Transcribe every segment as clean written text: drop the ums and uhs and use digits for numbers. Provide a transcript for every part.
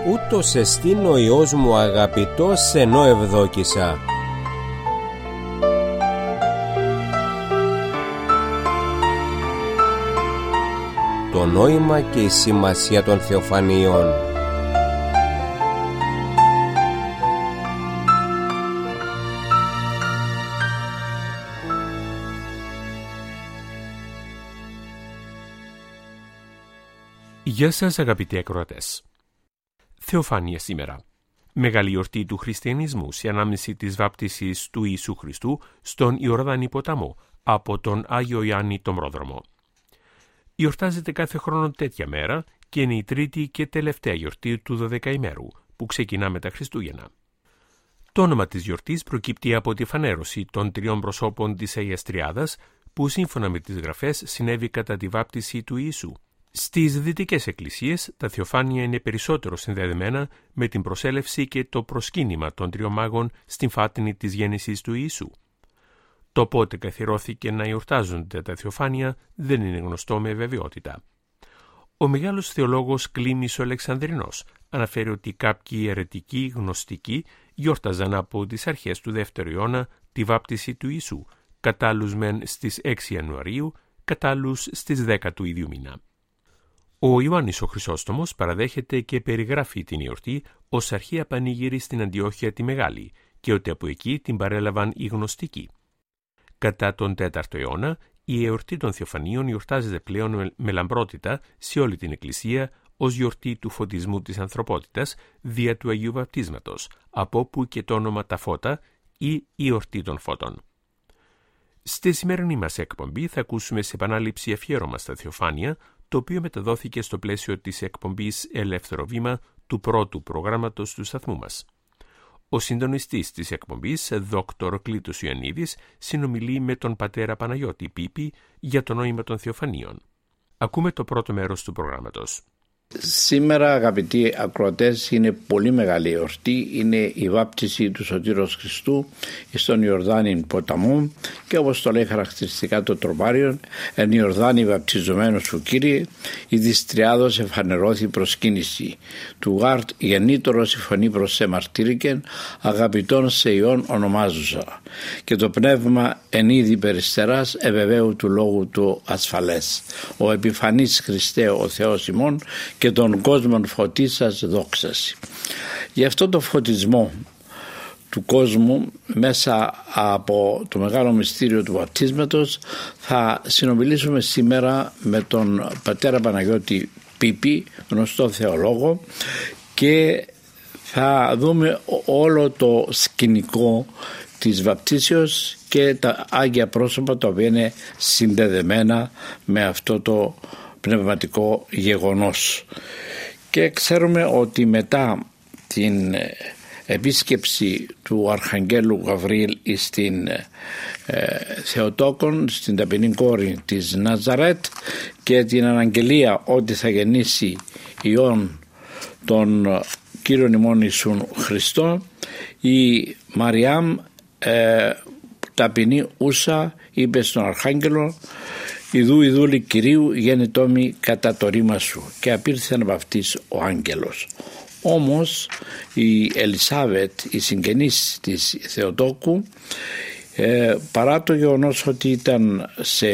ούτως εστίν ο Υιός μου αγαπητός ενώ ευδόκησα. Το νόημα και η σημασία των θεοφανίων. Γεια σας αγαπητοί ακροατές. Θεοφάνεια σήμερα. Μεγάλη γιορτή του χριστιανισμού σε ανάμνηση της βάπτισης του Ιησού Χριστού στον Ιορδάνη ποταμό από τον Άγιο Ιωάννη τον Πρόδρομο. Γιορτάζεται κάθε χρόνο τέτοια μέρα και είναι η τρίτη και τελευταία γιορτή του 12ημέρου που ξεκινά με τα Χριστούγεννα. Το όνομα της γιορτής προκύπτει από τη φανέρωση των τριών προσώπων της Αγίας Τριάδας που σύμφωνα με τις γραφές συνέβη κατά τη βάπτιση του Ιησού. Στις δυτικές εκκλησίες τα θεοφάνεια είναι περισσότερο συνδεδεμένα με την προσέλευση και το προσκύνημα των τριών μάγων στην φάτνη της γέννησης του Ιησού. Το πότε καθιερώθηκε να εορτάζονται τα θεοφάνεια δεν είναι γνωστό με βεβαιότητα. Ο μεγάλος θεολόγος Κλίμης ο Αλεξανδρινός αναφέρει ότι κάποιοι αιρετικοί γνωστικοί γιόρταζαν από τις αρχές του 2ου αιώνα τη βάπτιση του Ιησού, κατ' άλλους μεν στις 6 Ιανουαρίου, κατ' άλλους στις 10 του ίδιου μήνα. Ο Ιωάννης ο Χρυσόστομος παραδέχεται και περιγράφει την εορτή ως αρχαία πανήγυρη στην Αντιόχεια τη Μεγάλη και ότι από εκεί την παρέλαβαν οι γνωστικοί. Κατά τον 4ο αιώνα, η εορτή των Θεοφανίων γιορτάζεται πλέον με λαμπρότητα σε όλη την Εκκλησία ως γιορτή του φωτισμού της ανθρωπότητας δια του Αγίου Βαπτίσματος, από όπου και το όνομα τα φώτα ή η εορτή των φώτων. Στη σημερινή μας εκπομπή θα ακούσουμε σε επανάληψη αφιέρωμα στα Θεοφάνεια, το οποίο μεταδόθηκε στο πλαίσιο της εκπομπής Ελεύθερο Βήμα του πρώτου προγράμματος του σταθμού μας. Ο συντονιστής της εκπομπής, Δόκτωρ Κλήτος Ιωαννίδης, συνομιλεί με τον πατέρα Παναγιώτη Πίπη για το νόημα των Θεοφανίων. Ακούμε το πρώτο μέρος του προγράμματος. Σήμερα, αγαπητοί ακροατές, είναι πολύ μεγάλη εορτή. Είναι η βάπτιση του Σωτήρος Χριστού στον Ιορδάνη ποταμό και όπως το λέει χαρακτηριστικά το τροπάριο, εν Ιορδάνη βαπτιζομένος του Κύριε, η δις τριάδος εφανερώθη προσκύνηση. Του γάρτ γεννήτωρος η φωνή προς σε μαρτύρικεν, αγαπητών σε ιών ονομάζουσα. Και το πνεύμα εν είδη περιστεράς ευεβαίου του λόγου του ασφαλές. Ο επιφανής Χριστέ ο Θεός ημών και τον κόσμον φωτίσας δόξαση. Γι' αυτό το φωτισμό του κόσμου μέσα από το μεγάλο μυστήριο του βαπτίσματος θα συνομιλήσουμε σήμερα με τον πατέρα Παναγιώτη Πίπη, γνωστό θεολόγο, και θα δούμε όλο το σκηνικό της βαπτίσεως και τα Άγια πρόσωπα τα οποία είναι συνδεδεμένα με αυτό το πνευματικό γεγονός. Και ξέρουμε ότι μετά την επίσκεψη του Αρχαγγέλου Γαβριήλ στην Θεοτόκον, στην ταπεινή κόρη της Ναζαρέτ, και την αναγγελία ότι θα γεννήσει Υιόν τον Κύριον ημών Ιησούν Χριστό, η Μαριάμ ταπεινή ούσα είπε στον Αρχάγγελο, «Ιδού ιδούλη Κυρίου γέννητόμη κατά το ρήμα σου», και απήρθε να βαφτίσει ο άγγελος. Όμως η Ελισάβετ, η συγγενής της Θεοτόκου, παρά το γεγονός ότι ήταν σε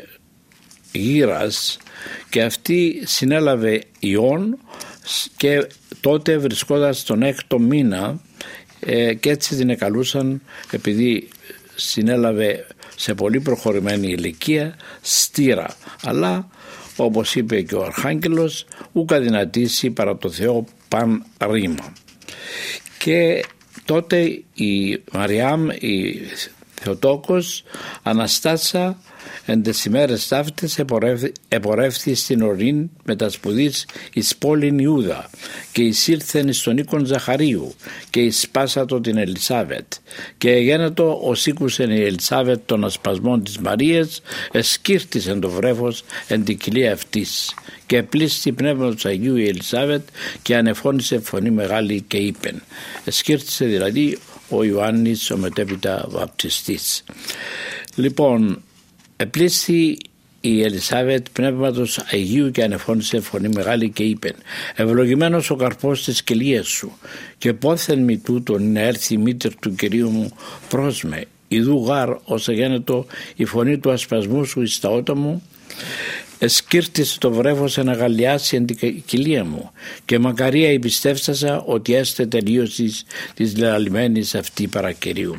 γύρας και αυτή συνέλαβε Υιόν, και τότε βρισκόταν στον 6ο μήνα, και έτσι την εκαλούσαν, επειδή συνέλαβε σε πολύ προχωρημένη ηλικία, στήρα. Αλλά όπως είπε και ο Αρχάγγελος, ούκα δυνατήσει παρά το Θεό παν ρήμα. Και τότε η Μαριάμ, η Θεοτόκος, αναστάτσα εν τες ημέρες ταύτες επορεύθη στην ορήν μετασπουδής εις πόλην Ιούδα και εισήλθεν στον οίκον Ζαχαρίου και εισπάσατο την Ελισάβετ, και γένετο ως ήκουσεν η Ελισάβετ των ασπασμών της Μαρίας, εσκύρτησεν το βρέφος εν την κοιλία αυτής, και πλήστη πνεύματος Αγίου η Ελισάβετ και ανεφώνησε φωνή μεγάλη και είπεν. Εσκύρτησε δηλαδή ο Ιωάννης ο μετέπειτα βαπτιστής. Λοιπόν, επλήστη η Ελισάβετ πνεύματος Αγίου και ανεφώνησε φωνή μεγάλη και είπε: «Ευλογημένος ο καρπός της κοιλίας σου, και πόθεν μη τούτον να έρθει η μήτρ του Κυρίου μου προς με. Ιδού γάρ όσα γένετο η φωνή του ασπασμού σου εις τα ότα μου, εσκύρτησε το βρέφος να γαλλιάσει εν την κοιλία μου, και μακαρία εμπιστεύστασα ότι έστε τελείωσης της λαλημένης αυτή παρακυρίου».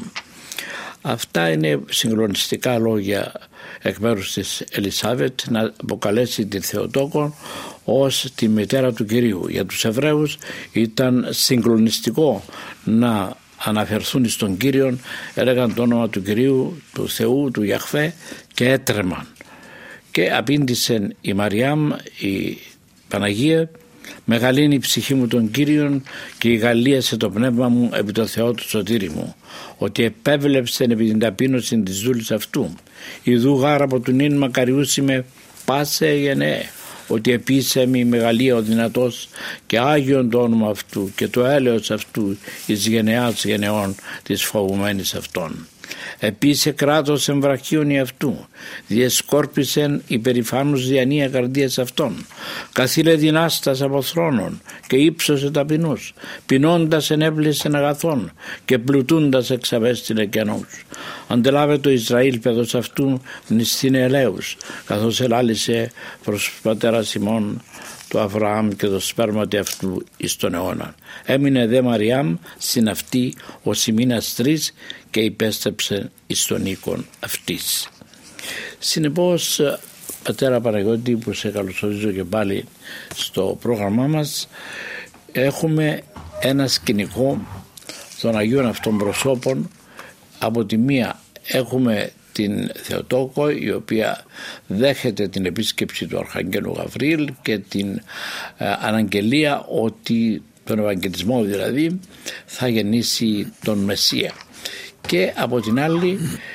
Αυτά είναι συγκλονιστικά λόγια εκ μέρους της Ελισάβετ να αποκαλέσει τη Θεοτόκο ως τη μητέρα του Κυρίου. Για τους Εβραίους ήταν συγκλονιστικό να αναφερθούν στον Κύριον, έλεγαν το όνομα του Κυρίου, του Θεού, του Ιαχβέ, και έτρεμαν. Και απήντησε η Μαριάμ, η Παναγία: «Μεγαλύνει η ψυχή μου τον Κύριον και ηγαλίασε το πνεύμα μου επί το Θεό του σωτήρι μου, ότι επέβλεψε επί την ταπείνωση της δούλης αυτού. Ιδού γάρα από του νυν μακαριούσιμε πάσε γενναίε, ότι επίσε μη μεγαλεία ο δυνατός και άγιον το όνομα αυτού και το έλεος αυτού εις γενεάς γενεών της φοβουμένης αυτών. Επίσε κράτος εμβραχίων αυτού, διεσκόρπισεν υπερηφάνους διανία καρδίας αυτών, καθήλε δυνάστας από θρόνων και ύψωσε ταπεινούς, πεινώντας ενέπλησεν αγαθών και πλουτούντας εξαβέστηλε κενούς. Αντελάβε το Ισραήλ παιδός αυτού νηστήν ελέους, καθώς ελάλησε προς πατέρα Σιμών του Αβραάμ και το σπέρματι αυτού εις τον αιώνα. Έμεινε δε Μαριάμ στην αυτή ως ημίνας 3 και υπέστρεψε εις τον οίκον αυτής. Συνεπώς, πατέρα Παναγιώτη, που σε καλωσορίζω και πάλι στο πρόγραμμά μας, έχουμε ένα σκηνικό των Αγίων αυτών προσώπων. Από τη μία έχουμε την Θεοτόκο, η οποία δέχεται την επίσκεψη του Αρχαγγέλου Γαβρίλ και την αναγγελία ότι, τον Ευαγγελισμό δηλαδή, θα γεννήσει τον Μεσσία. Και από την άλλη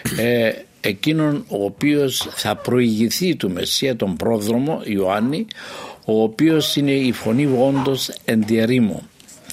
εκείνον ο οποίος θα προηγηθεί του Μεσσία, τον πρόδρομο Ιωάννη, ο οποίος είναι η φωνή όντως εν τη ερήμου.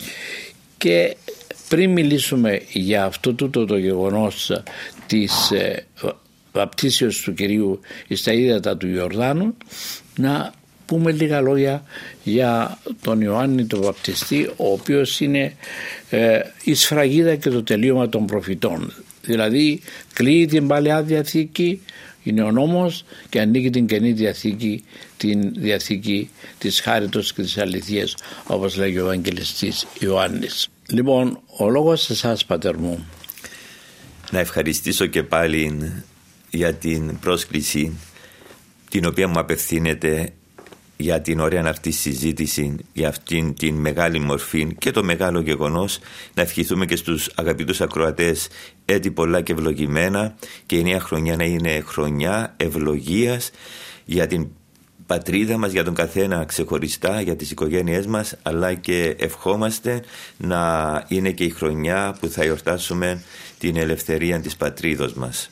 Και πριν μιλήσουμε για αυτό το γεγονός της βαπτίσεως του Κυρίου στα ύδατα του Ιορδάνου, να πούμε λίγα λόγια για τον Ιωάννη τον Βαπτιστή, ο οποίος είναι η σφραγίδα και το τελείωμα των προφητών. Δηλαδή κλείει την Παλαιά Διαθήκη, είναι ο νόμος, και ανοίγει την Καινή Διαθήκη, την Διαθήκη της χάριτος και της αληθείας, όπως λέγει ο Ευαγγελιστής Ιωάννης. Λοιπόν, ο λόγος σε εσάς, πατέρ μου. Να ευχαριστήσω και πάλι για την πρόσκληση την οποία μου απευθύνεται, για την ωραία αυτή συζήτηση, για αυτήν την μεγάλη μορφή και το μεγάλο γεγονός. Να ευχηθούμε και στους αγαπητούς ακροατές έτη πολλά και ευλογημένα, και η νέα χρονιά να είναι χρονιά ευλογίας για την πατρίδα μας, για τον καθένα ξεχωριστά, για τις οικογένειές μας, αλλά και ευχόμαστε να είναι και η χρονιά που θα εορτάσουμε την ελευθερία της πατρίδος μας.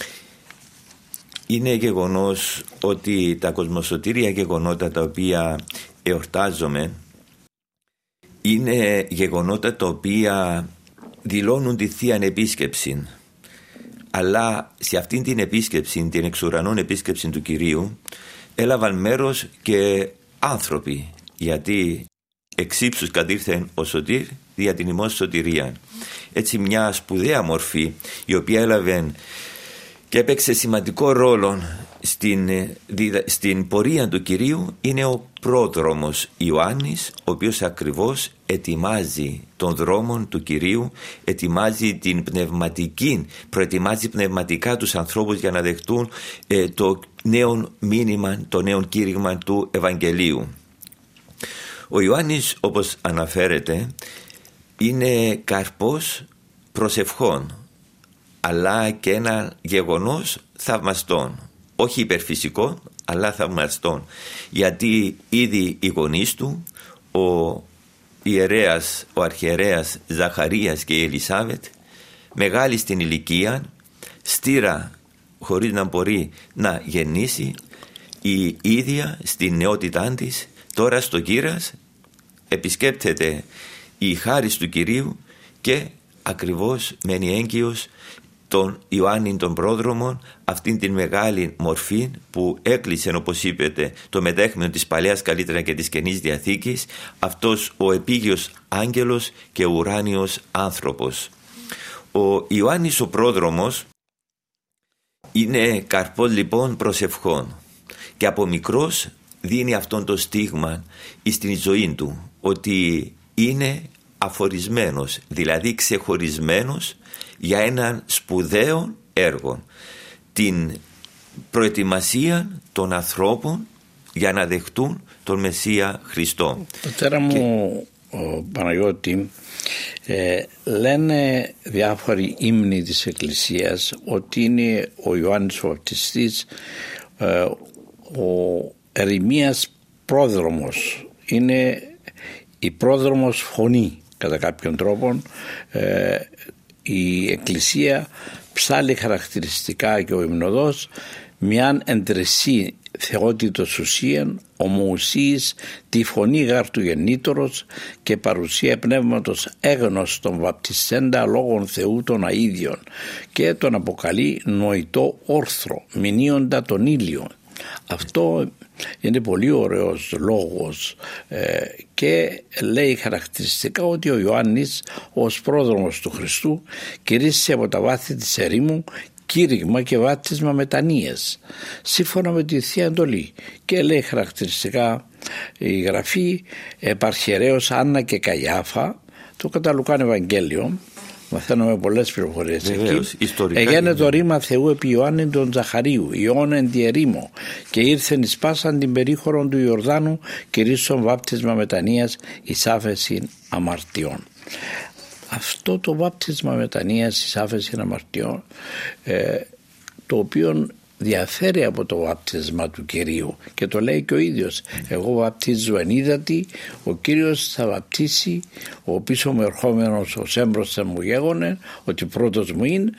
Είναι γεγονός ότι τα κοσμοσωτήρια γεγονότα τα οποία εορτάζουμε είναι γεγονότα τα οποία δηλώνουν τη Θεία Επίσκεψη, αλλά σε αυτήν την επίσκεψη, την εξουρανών επίσκεψη του Κυρίου, έλαβαν μέρος και άνθρωποι, γιατί εξ ύψους κατήρθεν ο Σωτήρ δια την ημών σωτηρία. Έτσι μια σπουδαία μορφή, η οποία έλαβε και έπαιξε σημαντικό ρόλο στην πορεία του Κυρίου, είναι ο πρόδρομος Ιωάννης, ο οποίος ακριβώς ετοιμάζει τον δρόμο του Κυρίου, ετοιμάζει την πνευματική, προετοιμάζει πνευματικά τους ανθρώπους για να δεχτούν το νέο μήνυμα, το νέο κήρυγμα του Ευαγγελίου. Ο Ιωάννης, όπως αναφέρεται, είναι καρπός προσευχών, αλλά και ένα γεγονός θαυμαστών, όχι υπερφυσικών, αλλά θαυμαστών, γιατί ήδη οι γονείς του, ο ιερέας, ο αρχιερέας Ζαχαρίας και η Ελισάβετ, μεγάλη στην ηλικία, στήρα χωρίς να μπορεί να γεννήσει, η ίδια στην νεότητά της, τώρα στο Κήρας επισκέπτεται η χάρις του Κυρίου και ακριβώς μένει έγκυος τον Ιωάννη τον πρόδρομο, αυτήν την μεγάλη μορφή που έκλεισε, όπως είπετε, το μετέχμενο της Παλαιάς καλύτερα και της Καινής Διαθήκης, αυτός ο επίγειος άγγελος και ουράνιος άνθρωπος. Ο Ιωάννης ο πρόδρομος είναι καρπός λοιπόν προσευχών και από μικρός δίνει αυτόν το στίγμα στην ζωή του, ότι είναι αφορισμένος, δηλαδή ξεχωρισμένος για έναν σπουδαίο έργο, την προετοιμασία των ανθρώπων για να δεχτούν τον Μεσσία Χριστό. Πατέρα μου, Παναγιώτη, λένε διάφοροι ύμνοι της Εκκλησίας ότι είναι ο Ιωάννης ο Βαπτιστής ο ερημίας πρόδρομος, είναι η πρόδρομος φωνή κατά κάποιον τρόπο. Η Εκκλησία ψάλλει χαρακτηριστικά και ο υμνοδός μιαν εντρεσί θεότητος ουσίαν ομοουσίης τη φωνή γάρ του γεννήτωρος και παρουσία πνεύματος έγνωστον βαπτισέντα λόγων Θεού των αΐδιων και τον αποκαλεί νοητό όρθρο μηνύοντα τον ήλιο. Αυτό είναι πολύ ωραίος λόγος και λέει χαρακτηριστικά ότι ο Ιωάννης ως πρόδρομος του Χριστού κηρύσσει από τα βάθη της ερήμου κήρυγμα και βάπτισμα μετανοίας σύμφωνα με τη Θεία Εντολή, και λέει χαρακτηριστικά η Γραφή επαρχιερέως Άννα και Καϊάφα, το κατά Λουκάν Ευαγγέλιο, μαθαίνουμε πολλές πληροφορίες εκεί. Εγένε το ρήμα Θεού επί Ιωάννη τον Ζαχαρίου, Ιωάννη εν τη ερήμο, και ήρθεν εις πάσαν την περίχωρον του Ιορδάνου, κηρύσσον βάπτισμα μετανοίας εις άφεσιν αμαρτιών. Αυτό το βάπτισμα μετανοίας εις άφεσιν αμαρτιών, το οποίο διαφέρει από το βάπτισμα του Κυρίου, και το λέει και ο ίδιος, εγώ βαπτίζω εν ύδατι, ο Κύριος θα βαπτίσει, ο πίσω μου ερχόμενος ως έμπροσθεν μου γέγονε, ότι πρώτος μου είναι,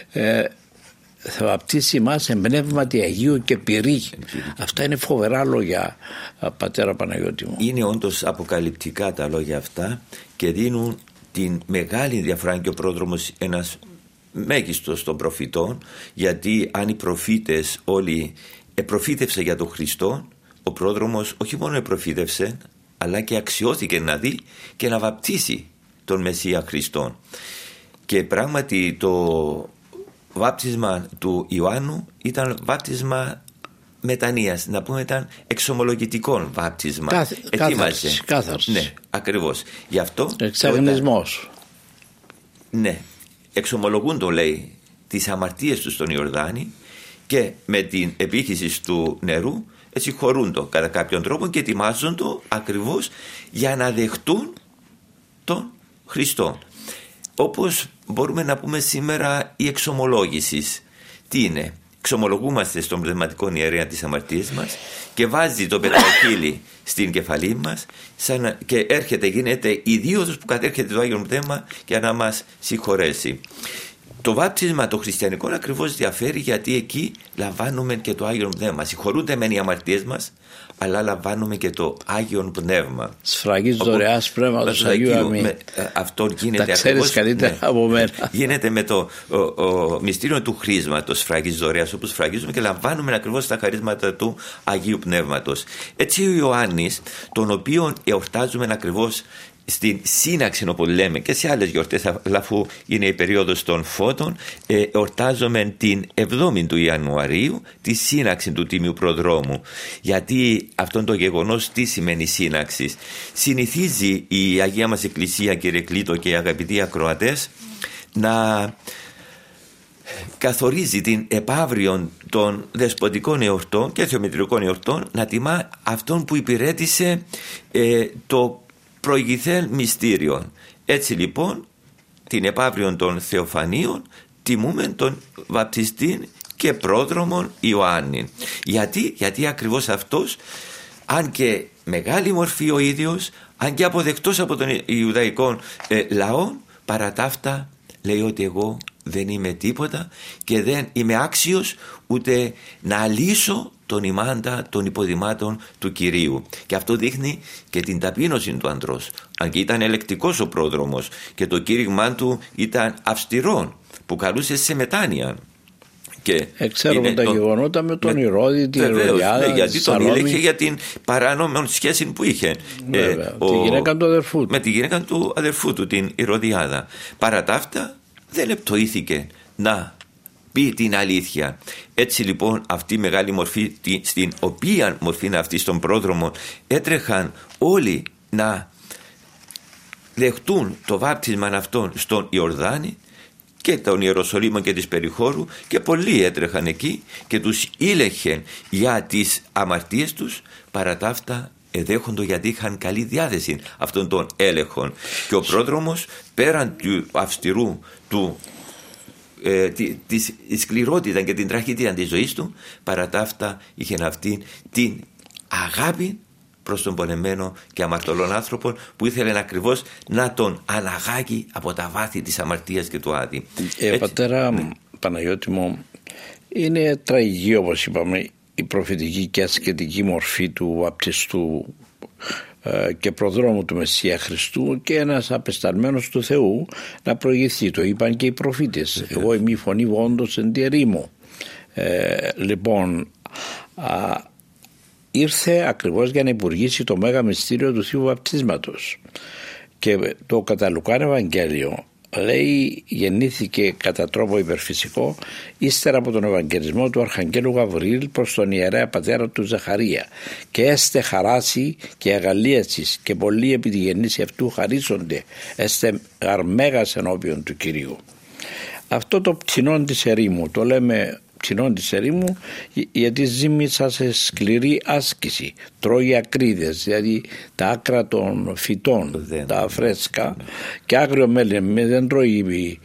θα βαπτίσει μας εν πνεύματι Αγίου και πυρή. Αυτά είναι φοβερά λόγια, πατέρα Παναγιώτη μου. Είναι όντως αποκαλυπτικά τα λόγια αυτά και δίνουν την μεγάλη διαφορά, και ο πρόδρομος ένας μέγιστος των προφητών, γιατί αν οι προφήτες όλοι προφήτευσε για τον Χριστό, ο πρόδρομος όχι μόνο προφήτευσε, αλλά και αξιώθηκε να δει και να βαπτίσει τον Μεσσία Χριστόν. Και πράγματι το βάπτισμα του Ιωάννου ήταν βάπτισμα μετανοίας, να πούμε ήταν εξομολογητικό βάπτισμα. Κάθαρση. Ναι, ακριβώς. Γι' αυτό εξαγνισμός. Ναι, εξομολογούν, το λέει, τις αμαρτίες του στον Ιορδάνη, και με την επίχυση του νερού συγχωρούν το κατά κάποιον τρόπο και ετοιμάζουν το ακριβώς για να δεχτούν τον Χριστό. Όπως μπορούμε να πούμε σήμερα η εξομολόγηση. Τι είναι? Εξομολογούμαστε στον πνευματικό ιερέα τις αμαρτίες μας και βάζει το πετραχύλι στην κεφαλή μας και γίνεται η δίωδος που κατέρχεται το Άγιο Πνεύμα για να μας συγχωρέσει. Το βάπτισμα το χριστιανικό ακριβώς διαφέρει, γιατί εκεί λαμβάνουμε και το Άγιο Πνεύμα. Συγχωρούνται μεν οι αμαρτίες μας, αλλά λαμβάνουμε και το Άγιο Πνεύμα. Σφραγής δωρεάς πνεύματος Αγίου Αμήν. Αυτό γίνεται. Τα ξέρεις καλύτερα από μένα. Γίνεται με το μυστήριο του χρήσματος, σφραγής δωρεάς, όπως σφραγίζουμε και λαμβάνουμε ακριβώς τα χαρίσματα του Αγίου Πνεύματος. Έτσι ο Ιωάννης, τον οποίον εορτάζουμε ακριβώς στην σύναξη, όπως λέμε και σε άλλες γιορτές, αφού είναι η περίοδος των φώτων, εορτάζουμε την 7η του Ιανουαρίου, τη σύναξη του Τίμιου Προδρόμου. Γιατί αυτόν το γεγονός τι σημαίνει σύναξη? Συνηθίζει η Αγία μας Εκκλησία, κύριε Κλήτο και αγαπητοί ακροατές, να καθορίζει την επαύριον των δεσποτικών εορτών και θεομητρικών εορτών, να τιμά αυτόν που υπηρέτησε το προηγηθέν μυστήριον. Έτσι λοιπόν την επαύριον των Θεοφανίων τιμούμε τον βαπτιστή και πρόδρομον Ιωάννη. Γιατί ακριβώς αυτός, αν και μεγάλη μορφή ο ίδιος, αν και αποδεκτός από τον Ιουδαϊκό λαό, παρά τα αυτά λέει ότι εγώ δεν είμαι τίποτα και δεν είμαι άξιος ούτε να λύσω τον ημάντα των υποδημάτων του Κυρίου. Και αυτό δείχνει και την ταπείνωση του ανδρός. Αν και ήταν ελεκτικός ο πρόδρομος και το κήρυγμά του ήταν αυστηρό, που καλούσε σε μετάνοια. Ξέρουμε τα γεγονότα με τον Ηρώδη, την Ηρωδιάδα, γιατί τον ήλεγχε για την παράνομη σχέση που είχε τη γυναίκα του αδερφού του. Με τη γυναίκα του αδερφού του, την Ηρωδιάδα. Παρά τα αυτά δεν επτοήθηκε να πει την αλήθεια. Έτσι λοιπόν αυτή η μεγάλη μορφή, στην οποία μορφή είναι αυτή στον πρόδρομο, έτρεχαν όλοι να δεχτούν το βάπτισμα αυτόν στον Ιορδάνη και των Ιεροσολύμων και της περιχώρου, και πολλοί έτρεχαν εκεί και τους ήλεχε για τις αμαρτίες τους. Παρά τα αυτά εδέχοντο, γιατί είχαν καλή διάθεση αυτών των έλεγχων. Και ο πρόδρομος, πέραν του αυστηρού τη σκληρότητα και την τραχύτητα της ζωής του, παρά τα αυτά είχε αυτή την αγάπη προς τον πονεμένο και αμαρτωλόν άνθρωπο, που ήθελε ακριβώς να τον αναγάγει από τα βάθη της αμαρτίας και του άδη. Πατέρα Παναγιώτη μου, είναι τραγική, όπως είπαμε, η προφητική και ασκετική μορφή του βαπτιστού και προδρόμου του Μεσσία Χριστού, και ένας απεσταλμένος του Θεού να προηγηθεί. Το είπαν και οι προφήτες. Εγώ είμαι η φωνή όντως εν τη ερήμο. Λοιπόν, ήρθε ακριβώς για να υπουργήσει το μέγα μυστήριο του Θείου Βαπτίσματος. Και το κατά Λουκάν Ευαγγέλιο λέει, γεννήθηκε κατά τρόπο υπερφυσικό ύστερα από τον Ευαγγελισμό του Αρχαγγέλου Γαβριήλ προς τον ιερέα πατέρα του Ζαχαρία, και έστε χαράσει και αγαλίασης, και πολλοί επί τη γεννήση αυτού χαρίσονται, έστε αρμέγας ενώπιον του Κυρίου. Αυτό το πτηνόν της ερήμου, το λέμε πτηνόν της ερήμου γιατί ζήμισα σε σκληρή άσκηση, τρώει ακρίδες, δηλαδή τα άκρα των φυτών, τα φρέσκα, και άγριο μέλι, δεν τρώει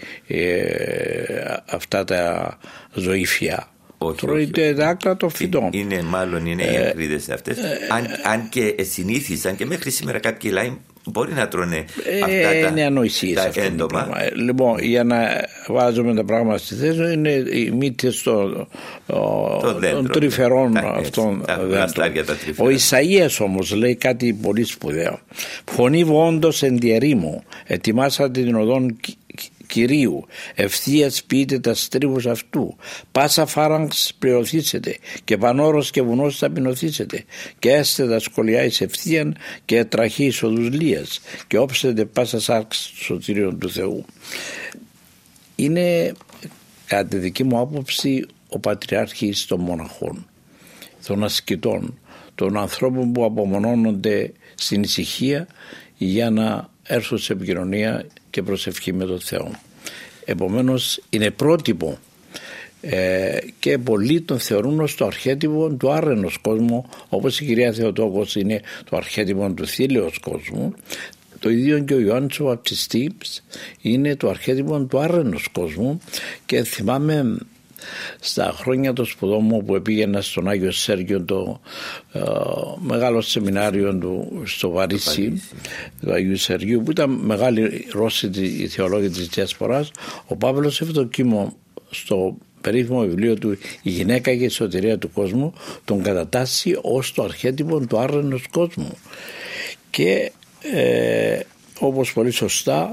αυτά τα ζωήφια. Τρώει τα άκρα των φυτών. Είναι μάλλον οι ακρίδες αυτές. Αν και συνήθισαν, και μέχρι σήμερα κάποιοι λαοί μπορεί να τρώνε αυτά τα έντομα. Λοιπόν, για να βάζουμε τα πράγματα στη θέση, είναι οι μύτες των τρυφερών αυτών. Ο Ισαΐας όμως λέει κάτι πολύ σπουδαίο. Φωνή όντως εν τη ερήμου, ετοιμάσατε την οδόν Κυρίου, ευθείας πείτε τα στρίβους αυτού, πάσα φάραγγς πληρωθήσετε, και πανόρος και βουνός ταπεινωθήσετε, και έστε τα σκολιά εις ευθείαν, και τραχή εις οδούς λίας, και όψετε πάσα σάρξ σωτήριον του Θεού. Είναι, κατά τη δική μου άποψη, ο πατριάρχης των μοναχών, των ασκητών, των ανθρώπων που απομονώνονται στην ησυχία για να έρθουν σε επικοινωνία και προσευχή με τον Θεό. Επομένως είναι πρότυπο, και πολλοί τον θεωρούν ως το αρχέτυπο του άρρενος κόσμου, όπως η κυρία Θεοτόκος είναι το αρχέτυπο του θήλαιος κόσμου. Το ίδιο και ο Ιωάννης ο Βαπτιστής είναι το αρχέτυπο του άρρενος κόσμου. Και θυμάμαι στα χρόνια των σπουδών μου που πήγαινα στον Άγιο Σέργιο, το μεγάλο σεμινάριο του στο Παρίσι, του Αγίου Σεργίου, που ήταν μεγάλη Ρώσοι οι θεολόγοι της Διασποράς, ο Παύλος Ευδοκίμων στο περίφημο βιβλίο του «Η γυναίκα και η σωτηρία του κόσμου» τον κατατάσσει ως το αρχέτυπο του άρρενος κόσμου. Και όπως πολύ σωστά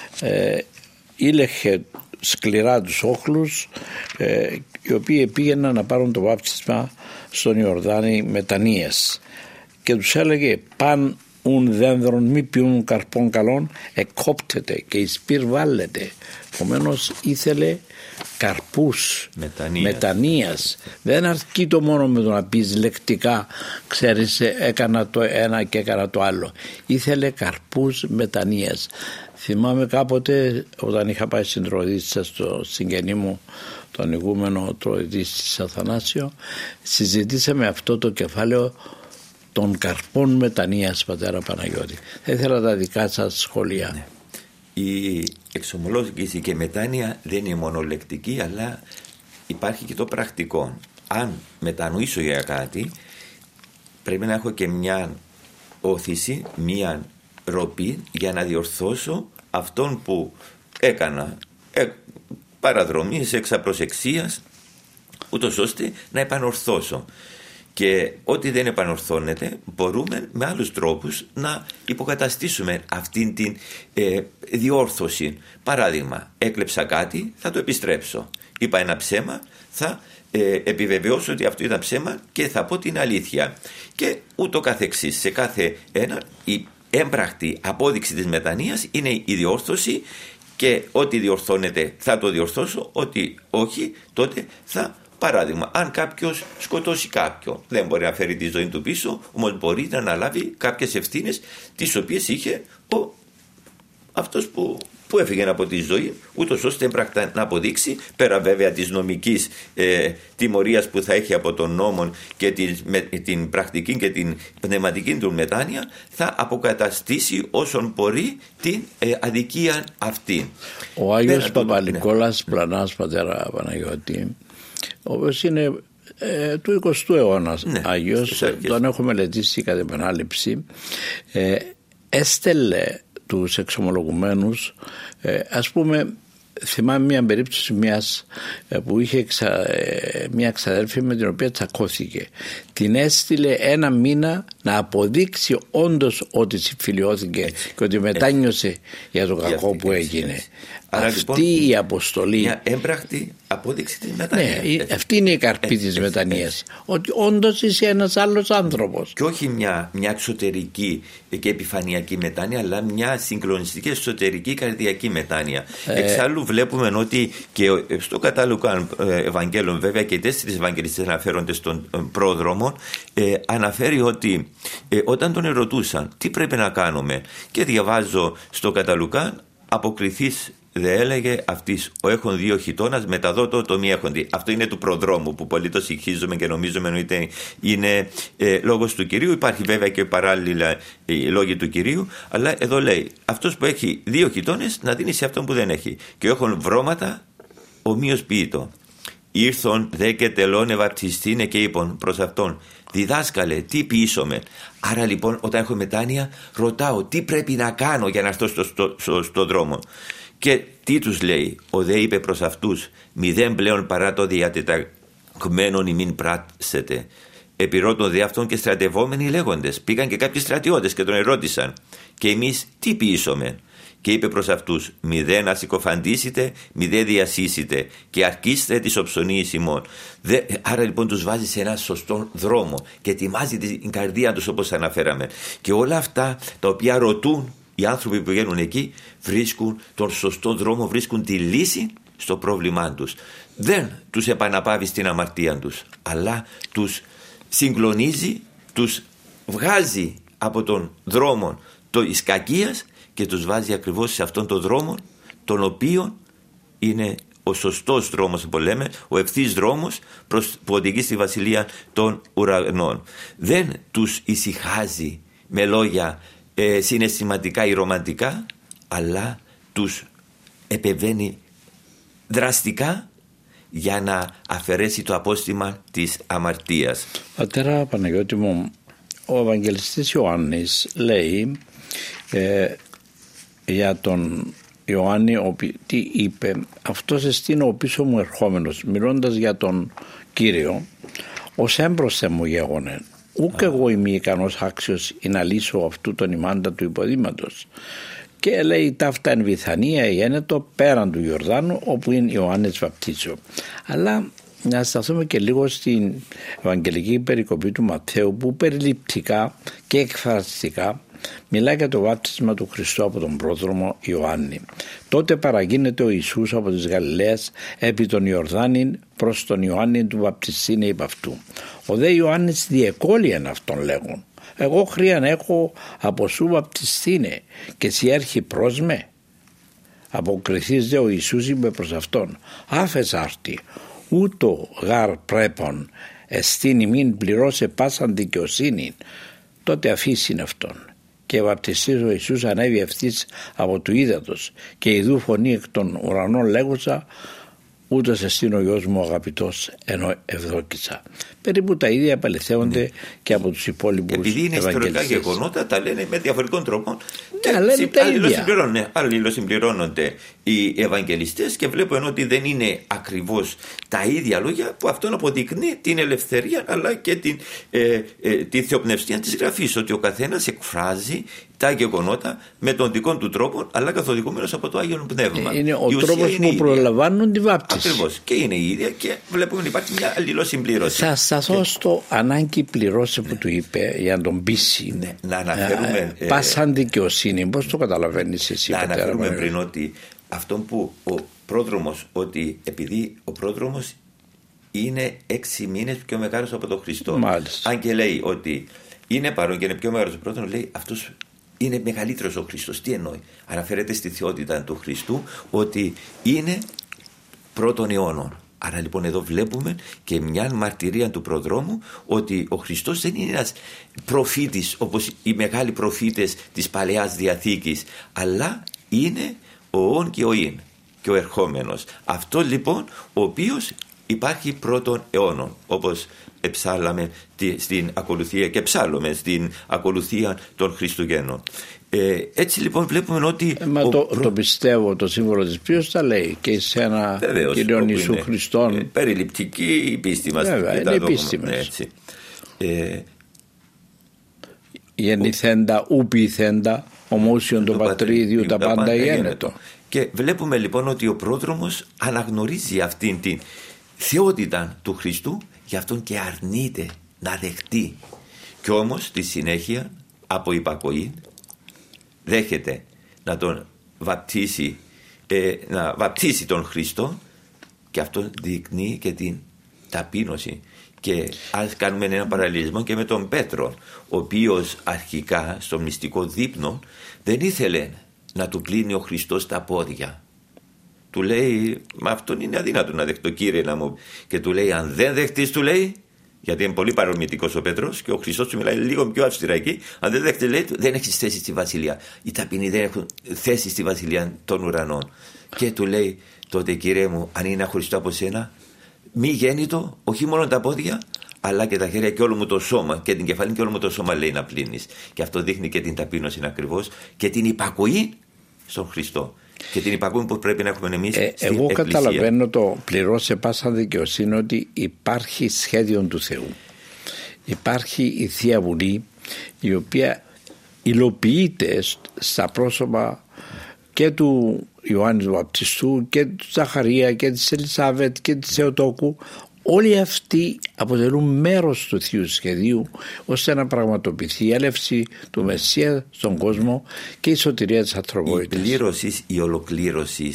ήλεχε σκληρά τους όχλους, οι οποίοι πήγαιναν να πάρουν το βάπτισμα στον Ιορδάνη μετανοίας, και τους έλεγε «Παν ουν δένδρον μη πιούν καρπών καλών, εκόπτεται και εις πυρ βάλετε». Επομένως ήθελε καρπούς μετανοίας. Δεν αρκεί το μόνο με το να πεις λεκτικά, ξέρεις, έκανα το ένα και έκανα το άλλο. Ήθελε καρπούς μετανοίας. Θυμάμαι κάποτε όταν είχα πάει στην Τροειδίτισσα στο συγγενή μου, τον ηγούμενο Τροειδίτης Αθανάσιο, συζητήσαμε αυτό το κεφάλαιο των καρπών μετανοίας, πατέρα Παναγιώτη. Θα ήθελα τα δικά σας σχόλια. Ναι. Η εξομολόγηση και μετάνοια δεν είναι μόνο λεκτική, αλλά υπάρχει και το πρακτικό. Αν μετανοήσω για κάτι, πρέπει να έχω και μια όθηση, μια ροπή για να διορθώσω αυτόν που έκανα παραδρομής, εξαπροσεξίας, ούτως ώστε να επανορθώσω. Και ό,τι δεν επανορθώνεται μπορούμε με άλλους τρόπους να υποκαταστήσουμε αυτήν την διόρθωση. Παράδειγμα, έκλεψα κάτι, θα το επιστρέψω. Είπα ένα ψέμα, θα επιβεβαιώσω ότι αυτό ήταν ψέμα και θα πω την αλήθεια. Και ούτω καθεξής. Σε κάθε ένα η έμπρακτη απόδειξη της μετανοίας είναι η διόρθωση, και ό,τι διορθώνεται θα το διορθώσω, ό,τι όχι τότε θα. Παράδειγμα, αν κάποιος σκοτώσει κάποιον, δεν μπορεί να φέρει τη ζωή του πίσω, όμως μπορεί να αναλάβει κάποιες ευθύνες τις οποίες είχε αυτός που έφυγε από τη ζωή, ούτως ώστε έμπρακτα να αποδείξει, πέρα βέβαια της νομικής τιμωρίας που θα έχει από τον νόμο και την πρακτική και την πνευματική του μετάνοια, θα αποκαταστήσει όσον μπορεί την αδικία αυτή. Ο Άγιος Παπα-Νικόλας Πλανάς, πατέρα Παναγιώτη, ο οποίος είναι του 20ου αιώνα, Άγιος, τον έχω μελετήσει κατά επανάληψη, έστελε τους εξομολογουμένους, ας πούμε, θυμάμαι μια περίπτωση που είχε μια ξαδέλφη με την οποία τσακώθηκε. Την έστειλε ένα μήνα να αποδείξει όντως ότι συμφιλιώθηκε και ότι μετάνιωσε για το κακό που έγινε. Άρα, αυτή λοιπόν, η αποστολή, μια έμπρακτη απόδειξη της μετανοίας. Ναι, αυτή είναι η καρπή της μετανοίας. Ότι όντως είσαι ένας άλλος άνθρωπος. Και όχι μια εξωτερική και επιφανειακή μετάνοια, αλλά μια συγκλονιστική εσωτερική καρδιακή μετάνοια. Εξάλλου βλέπουμε ότι και στο κατάλογο Ευαγγέλων, βέβαια και οι 4 Ευαγγελιστές αναφέρονται στον πρόδρομο, αναφέρει ότι όταν τον ερωτούσαν τι πρέπει να κάνουμε, και διαβάζω στο Καταλουκάν, αποκριθείς δε έλεγε αυτής, ο έχων 2 χιτώνας μεταδότω το μη έχοντι. Αυτό είναι του προδρόμου που πολύ το συγχύζουμε και νομίζουμε ότι είναι λόγος του Κυρίου. Υπάρχει βέβαια και παράλληλα οι λόγοι του Κυρίου, αλλά εδώ λέει αυτός που έχει 2 χιτώνες να δίνει σε αυτόν που δεν έχει. Και έχουν βρώματα ομοίως ποιητό. Ήρθον δε και τελώνε βαπτιστήνε και είπον προς αυτόν, διδάσκαλε, τι ποιήσωμε. Άρα λοιπόν όταν έχω μετάνοια ρωτάω τι πρέπει να κάνω για να έρθω στο δρόμο. Και τι τους λέει, ο δε είπε προς αυτούς, μηδέν πλέον παρά το διατεταγμένον ημίν πράξετε. Επιρώτων δε αυτόν και στρατευόμενοι λέγοντες. Πήγαν και κάποιοι στρατιώτες και τον ερώτησαν, και εμείς τι ποιήσωμε. Και είπε προς αυτούς, μηδέν ασυκοφαντήσετε, μηδέν διασύσετε και αρκείστε τις οψωνίες ημών. Άρα λοιπόν τους βάζει σε ένα σωστό δρόμο και ετοιμάζει την καρδία τους, όπως αναφέραμε. Και όλα αυτά τα οποία ρωτούν οι άνθρωποι που βγαίνουν εκεί, βρίσκουν τον σωστό δρόμο, βρίσκουν τη λύση στο πρόβλημά τους. Δεν τους επαναπάβει στην αμαρτία τους, αλλά τους συγκλονίζει, τους βγάζει από τον δρόμο της κακίας και τους βάζει ακριβώς σε αυτόν τον δρόμο, τον οποίο είναι ο σωστός δρόμος που λέμε, ο ευθύς δρόμος που οδηγεί στη βασιλεία των ουρανών. Δεν τους ησυχάζει με λόγια συναισθηματικά ή ρομαντικά, αλλά τους επεμβαίνει δραστικά για να αφαιρέσει το απόστημα της αμαρτίας. Πατέρα Παναγιώτη μου, ο Ευαγγελιστής Ιωάννης λέει για τον Ιωάννη τι είπε, αυτός εστίν ο πίσω μου ερχόμενος, μιλώντας για τον Κύριο, ως έμπροσθε μου γέγονε, ούκ εγώ είμαι ικανός άξιος ή να λύσω αυτού τον ημάντα του υποδήματος. Και λέει ταύτα εν Βηθανία γένετο πέραν του Ιορδάνου, όπου είναι Ιωάννης βαπτίζω. Αλλά να σταθούμε και λίγο στην Ευαγγελική περικοπή του Ματθαίου, που περιληπτικά και εκφραστικά μιλάει για το βάπτισμα του Χριστού από τον πρόδρομο Ιωάννη. Τότε παραγίνεται ο Ιησούς από της Γαλιλαίας επί τον Ιορδάνη προς τον Ιωάννη του βαπτιστήνε υπ' αυτού. Ο δε Ιωάννης διεκόλυεν αυτόν λέγον, εγώ χρίαν έχω από σου βαπτιστήνε και σι έρχει προς με. Αποκριθείς δε ο Ιησούς είπε προς αυτόν, άφες άρτη, ούτω γάρ πρέπον εστίν ημίν πληρώσει πάσαν δικαιοσύνη. Τότε αφήσιν αυτόν. Και βαπτιστής ο Ιησούς ανέβη ευθύς από του ύδατος και ιδού φωνή εκ των ουρανών λέγουσα, ούτως εστίν ο Υιός μου αγαπητός ενώ ευδόκησα. περίπου τα ίδια επαληθεύονται και από τους υπόλοιπους επειδή είναι ιστορικά Ευαγγελιστές. γεγονότα, τα λένε με διαφορετικών τρόπων. Αλληλοσυμπληρώνονται οι Ευαγγελιστές και βλέπω ενώ ότι δεν είναι ακριβώς τα ίδια λόγια, που αυτόν αποδεικνύει την ελευθερία αλλά και τη θεοπνευστία της Γραφής, ότι ο καθένας εκφράζει τα γεγονότα με τον δικό του τρόπο, αλλά καθοδηγούμενος από το Άγιο Πνεύμα. Είναι ο τρόπος που προλαμβάνουν τη βάπτιση. Ακριβώς. Και είναι η ίδια και βλέπουμε ότι υπάρχει μια αλληλοσυμπλήρωση. Θα σταθώ στο ανάγκη πληρώσε που του είπε για να τον πείσει. Ναι, να αναφέρουμε. Πάσαν δικαιοσύνη. Πώς το καταλαβαίνεις εσύ? Να αναφέρουμε πριν ότι αυτό που ο πρόδρομος, ότι επειδή ο πρόδρομος είναι 6 μήνες πιο μεγάλος από τον Χριστό. Μάλιστα. Αν και λέει ότι είναι παρόν και είναι πιο μεγάλος ο πρόδρομος, λέει αυτός είναι μεγαλύτερος ο Χριστός. Τι εννοεί? Αναφέρεται στη θεότητα του Χριστού, ότι είναι πρώτων αιώνων. Άρα λοιπόν εδώ βλέπουμε και μια μαρτυρία του προδρόμου ότι ο Χριστός δεν είναι ένας προφήτης όπως οι μεγάλοι προφήτες της Παλαιάς Διαθήκης, αλλά είναι ο ον και ο ειν και ο ερχόμενος. Αυτό λοιπόν ο οποίος υπάρχει πρώτων αιώνων, όπως εψάλαμε στην ακολουθία και ψάλλουμε στην ακολουθία των Χριστουγέννων. Έτσι λοιπόν βλέπουμε ότι το πιστεύω, το σύμβολο της πίστης τα λέει και σε ένα Κύριον Ιησού Χριστόν. Περιληπτική η πίστη μας. Βέβαια, είναι η πίστη μας. Γεννηθέντα, ουπηθέντα, ομόσιον του Πατρίδιου τα πάντα γένετο. Και βλέπουμε λοιπόν ότι ο πρόδρομος αναγνωρίζει αυτήν την θεότητα του Χριστού, γι' αυτόν και αρνείται να δεχτεί. Κι όμως στη συνέχεια από υπακοή δέχεται να τον βαπτίσει, να βαπτίσει τον Χριστό, και αυτό δεικνύει και την ταπείνωση. Και ας κάνουμε ένα παραλληλισμό και με τον Πέτρο, ο οποίος αρχικά στο μυστικό δείπνο δεν ήθελε να του πλύνει ο Χριστός τα πόδια. Του λέει, μα αυτόν είναι αδύνατο να δεχτώ, κύριε, να μου. Και του λέει, αν δεν δεχτείς, του λέει, γιατί είναι πολύ παρορμητικός ο Πέτρος και ο Χριστός του μιλάει λίγο πιο αυστηρά εκεί, αν δεν δεχτείς, λέει, δεν έχεις θέση στη βασιλεία. Οι ταπεινοί δεν έχουν θέση στη βασιλεία των ουρανών. Και του λέει, τότε κύριε μου, αν είναι αχωριστό από σένα, μη γέννητο, όχι μόνο τα πόδια, αλλά και τα χέρια και όλο μου το σώμα, και την κεφαλή και όλο μου το σώμα, λέει, να πλύνεις. Και αυτό δείχνει και την ταπείνωση ακριβώς και την υπακοή στον Χριστό. Και την υπακοή που πρέπει να έχουμε εμείς στην εγώ Εκκλησία. καταλαβαίνω το πληρώσε πάσα δικαιοσύνη, ότι υπάρχει σχέδιο του Θεού. Υπάρχει η Θεία Βουλή, η οποία υλοποιείται στα πρόσωπα και του Ιωάννη του Βαπτιστού και του Ζαχαρία και της Ελισάβετ και της Θεοτόκου. Όλοι αυτοί αποτελούν μέρος του Θείου Σχεδίου, ώστε να πραγματοποιηθεί η έλευση του Μεσσία στον κόσμο και η σωτηρία της ανθρωπότητας. Η πλήρωση, η ολοκλήρωση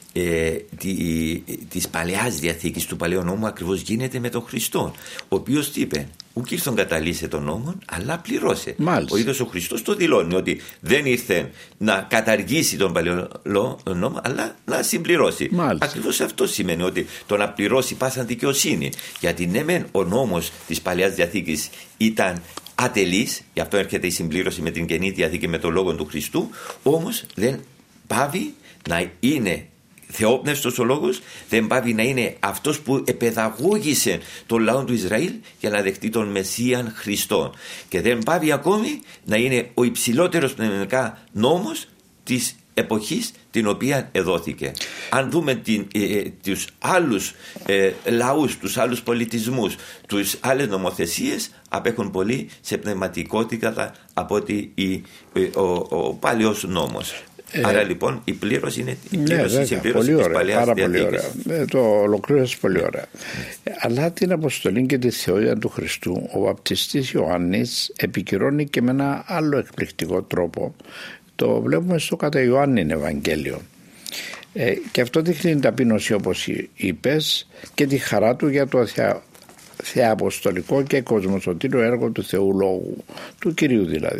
της Παλαιάς Διαθήκης, του Παλαιού Νόμου, ακριβώς γίνεται με τον Χριστό, ο οποίος τι είπε? Ούκ ήρθον καταλύσε τον νόμο, αλλά πληρώσε. Μάλιστα. Ο ίδιος ο Χριστός το δηλώνει, ότι δεν ήρθε να καταργήσει τον Παλαιό Νόμο, αλλά να συμπληρώσει. Ακριβώς αυτό σημαίνει, ότι το να πληρώσει πάσαν δικαιοσύνη. Γιατί ναι μεν ο νόμος της Παλαιάς Διαθήκης ήταν ατελής, γι' αυτό έρχεται η συμπλήρωση με την Καινή Διαθήκη με τον Λόγο του Χριστού, όμως δεν πάβει να είναι θεόπνευστος ο λόγος, δεν πάβει να είναι αυτός που επαιδαγώγησε τον λαό του Ισραήλ για να δεχτεί τον Μεσσίαν Χριστό, και δεν πάβει ακόμη να είναι ο υψηλότερος πνευματικά νόμος της εποχής την οποία εδόθηκε. Αν δούμε τους άλλους λαούς, τους άλλους πολιτισμούς, τους άλλες νομοθεσίες, απέχουν πολύ σε πνευματικότητα από ότι ο παλαιός νόμος. Άρα λοιπόν η πλήρωση είναι η πλήρωση, η συμπλήρωση της Παλαιάς Διαθήκης. Το ολοκλήρωσε πολύ ωραία. Αλλά την αποστολή και τη θεότητα του Χριστού ο βαπτιστής Ιωάννης επικυρώνει και με ένα άλλο εκπληκτικό τρόπο. Το βλέπουμε στο κατά Ιωάννην Ευαγγέλιο. Και αυτό δείχνει την ταπείνωση, όπως είπες, και τη χαρά του για το θεαποστολικό και κοσμοσωτήριο έργο του Θεού Λόγου, του Κυρίου δηλαδή.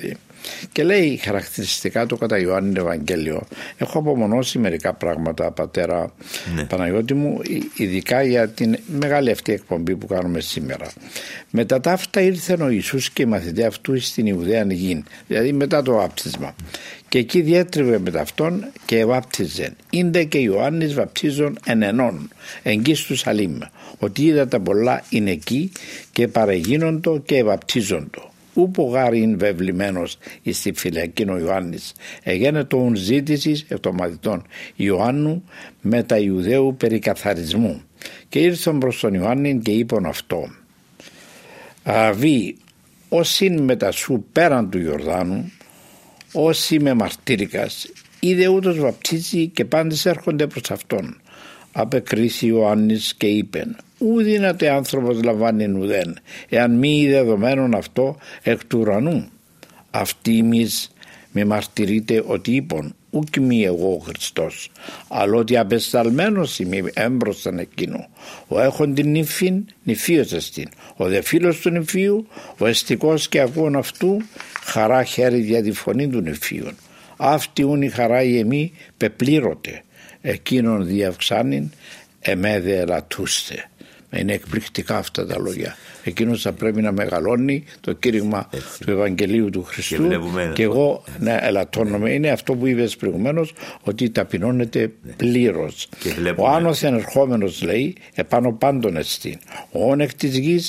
Και λέει χαρακτηριστικά του κατά Ιωάννη Ευαγγέλιο. Έχω απομονώσει μερικά πράγματα, πατέρα Παναγιώτη μου, ειδικά για την μεγάλη αυτή εκπομπή που κάνουμε σήμερα. Μετά τα αυτά ήρθε ο Ιησούς και οι μαθητές αυτού στην Ιουδαίαν γην, δηλαδή μετά το βάπτισμα. Και εκεί διέτριβε με ταυτόν και βάπτιζε. Ήντε και Ιωάννης βαπτίζον εν ενών, εγγύς του Σαλήμ, ότι είδα τα πολλά είναι εκεί και παρεγίνοντο και βαπτίζοντο. Ούπο γάριν βεβλημένος εις τη φυλακήν ο Ιωάννης, εγένετο ουν ζήτησης εκ των μαθητών Ιωάννου με τα Ιουδαίου περί καθαρισμού. Και ήρθον προς τον Ιωάννη και είπον αυτό. Αβί, όσην μετά σου πέραν του Ιορδάνου, όσοι με μαρτύρικας, είδε ούτως βαπτίζει και πάντες έρχονται προς αυτόν. Απεκρίθη Ιωάννης και είπεν, ου δύναται άνθρωπος λαμβάνει ουδέν, εάν μη είδε δεδομένον αυτό εκ του ουρανού. Αυτοί εμείς με μαρτυρείτε ότι είπον, ουκ μη εγώ ο Χριστός, αλλά ότι απεσταλμένος είμαι έμπροσθεν εκείνο. Ο έχων την νυφήν, νυφίος εστίν. Ο δε φίλος του νυφίου, ο εστικός και ακούων αυτού, χαρά χέρι δια τη φωνή του νυφίων. Αυτή ούν η χαρά η εμή πεπλήρωτε, εκείνον διαυξάνειν εμέδε ελατούστε. Είναι εκπληκτικά αυτά τα λόγια. Εκείνος θα πρέπει να μεγαλώνει το κήρυγμα του Ευαγγελίου του Χριστού και εγώ να ελαττώνομαι. Είναι αυτό που είπες προηγουμένως, ότι ταπεινώνεται πλήρως. Ο άνωθεν ερχόμενος λέει επάνω πάντων εστί. Ο όν εκ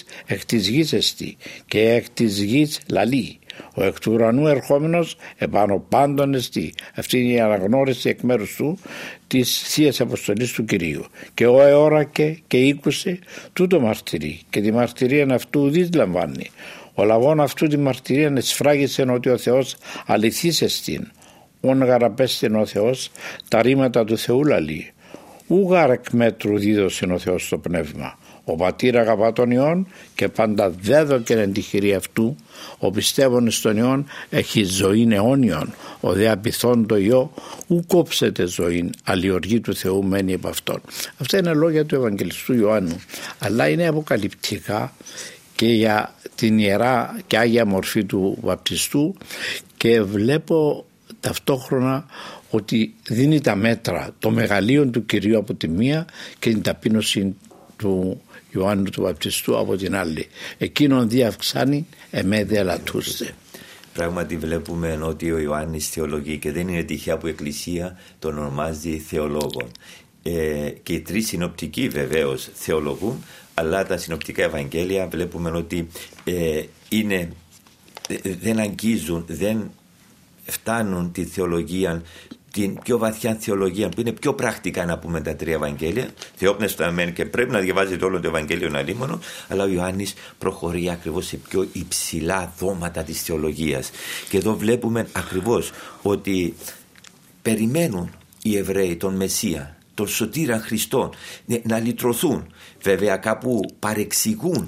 της γης εστί και εκ της γης λαλεί. Ο εκ του ουρανού ερχόμενος επάνω πάντων εστί. Αυτή είναι η αναγνώριση εκ μέρους του της Θείας Αποστολής του Κυρίου. Και ο εώρακε και ήκουσε τούτο μαρτυρεί και τη μαρτυρία αυτού ουδείς λαμβάνει. Ο λαβών αυτού τη μαρτυρία εσφράγισε ότι ο Θεός αληθής εστίν. Ον γαραπέστην ο Θεός τα ρήματα του Θεού λαλεί. Ου γαρ εκ μέτρου δίδωσε ο Θεός το πνεύμα. Ο πατήρ αγαπά τον Υιόν και πάντα δέδοκεν εν τη χειρή αυτού. Ο πιστεύων στον Υιόν έχει ζωήν αιώνιον. Ο δε απειθών το Υιό ου κόψετε ζωήν, αλλιοργή του Θεού μένει επ' αυτόν. Αυτά είναι λόγια του Ευαγγελιστού Ιωάννου, αλλά είναι αποκαλυπτικά και για την ιερά και άγια μορφή του βαπτιστού, και βλέπω ταυτόχρονα ότι δίνει τα μέτρα, το μεγαλείο του Κυρίου από τη μία και την ταπείνωση του Ιωάννου του Βαπτιστού από την άλλη. Εκείνον διαυξάνει εμέ δε ελατούστε. Πράγματι βλέπουμε ότι ο Ιωάννης θεολογεί, και δεν είναι τυχαία που η Εκκλησία τον ονομάζει θεολόγων. Και οι τρεις συνοπτικοί βεβαίως θεολογούν, αλλά τα συνοπτικά Ευαγγέλια βλέπουμε ότι δεν αγγίζουν, δεν φτάνουν τη θεολογία, την πιο βαθιά θεολογία, που είναι πιο πρακτικά να πούμε τα τρία Ευαγγέλια. Θεόπνευστα μεν και πρέπει να διαβάζετε όλο το Ευαγγέλιο αλίμονο, αλλά ο Ιωάννης προχωρεί ακριβώς σε πιο υψηλά δώματα της θεολογίας. Και εδώ βλέπουμε ακριβώς ότι περιμένουν οι Εβραίοι τον Μεσσία, τον Σωτήρα Χριστόν, να λυτρωθούν. Βέβαια κάπου παρεξηγούν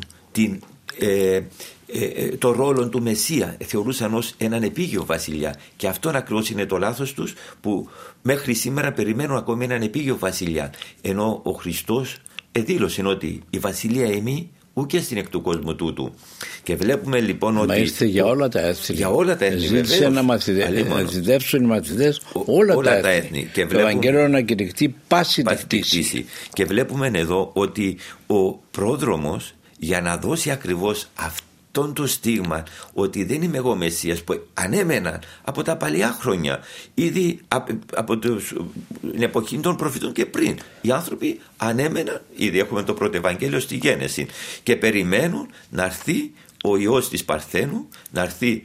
το ρόλο του Μεσσία, θεωρούσαν ως έναν επίγειο βασιλιά, και αυτό ακριβώς είναι το λάθος τους, που μέχρι σήμερα περιμένουν ακόμη έναν επίγειο βασιλιά, ενώ ο Χριστός δήλωσε ότι η βασιλεία εμεί ούτε στην εκ του κόσμου τούτου. Και βλέπουμε λοιπόν ότι ήρθε για όλα τα έθνη. Για όλα τα έθνη, ζήτησε να μαθητεύσουν οι μαθητές όλα τα έθνη. Και το Ευαγγέλιο να κηρυχτεί πάση τη κτήση. Και βλέπουμε εδώ ότι ο πρόδρομος, για να δώσει ακριβώς αυτόν το στίγμα ότι δεν είμαι εγώ Μεσσίας, που ανέμεναν από τα παλιά χρόνια, ήδη από την εποχή των προφητών και πριν, οι άνθρωποι ανέμεναν, ήδη έχουμε το πρώτο Ευαγγέλιο στη Γένεση, και περιμένουν να έρθει ο Υιός της Παρθένου, να έρθει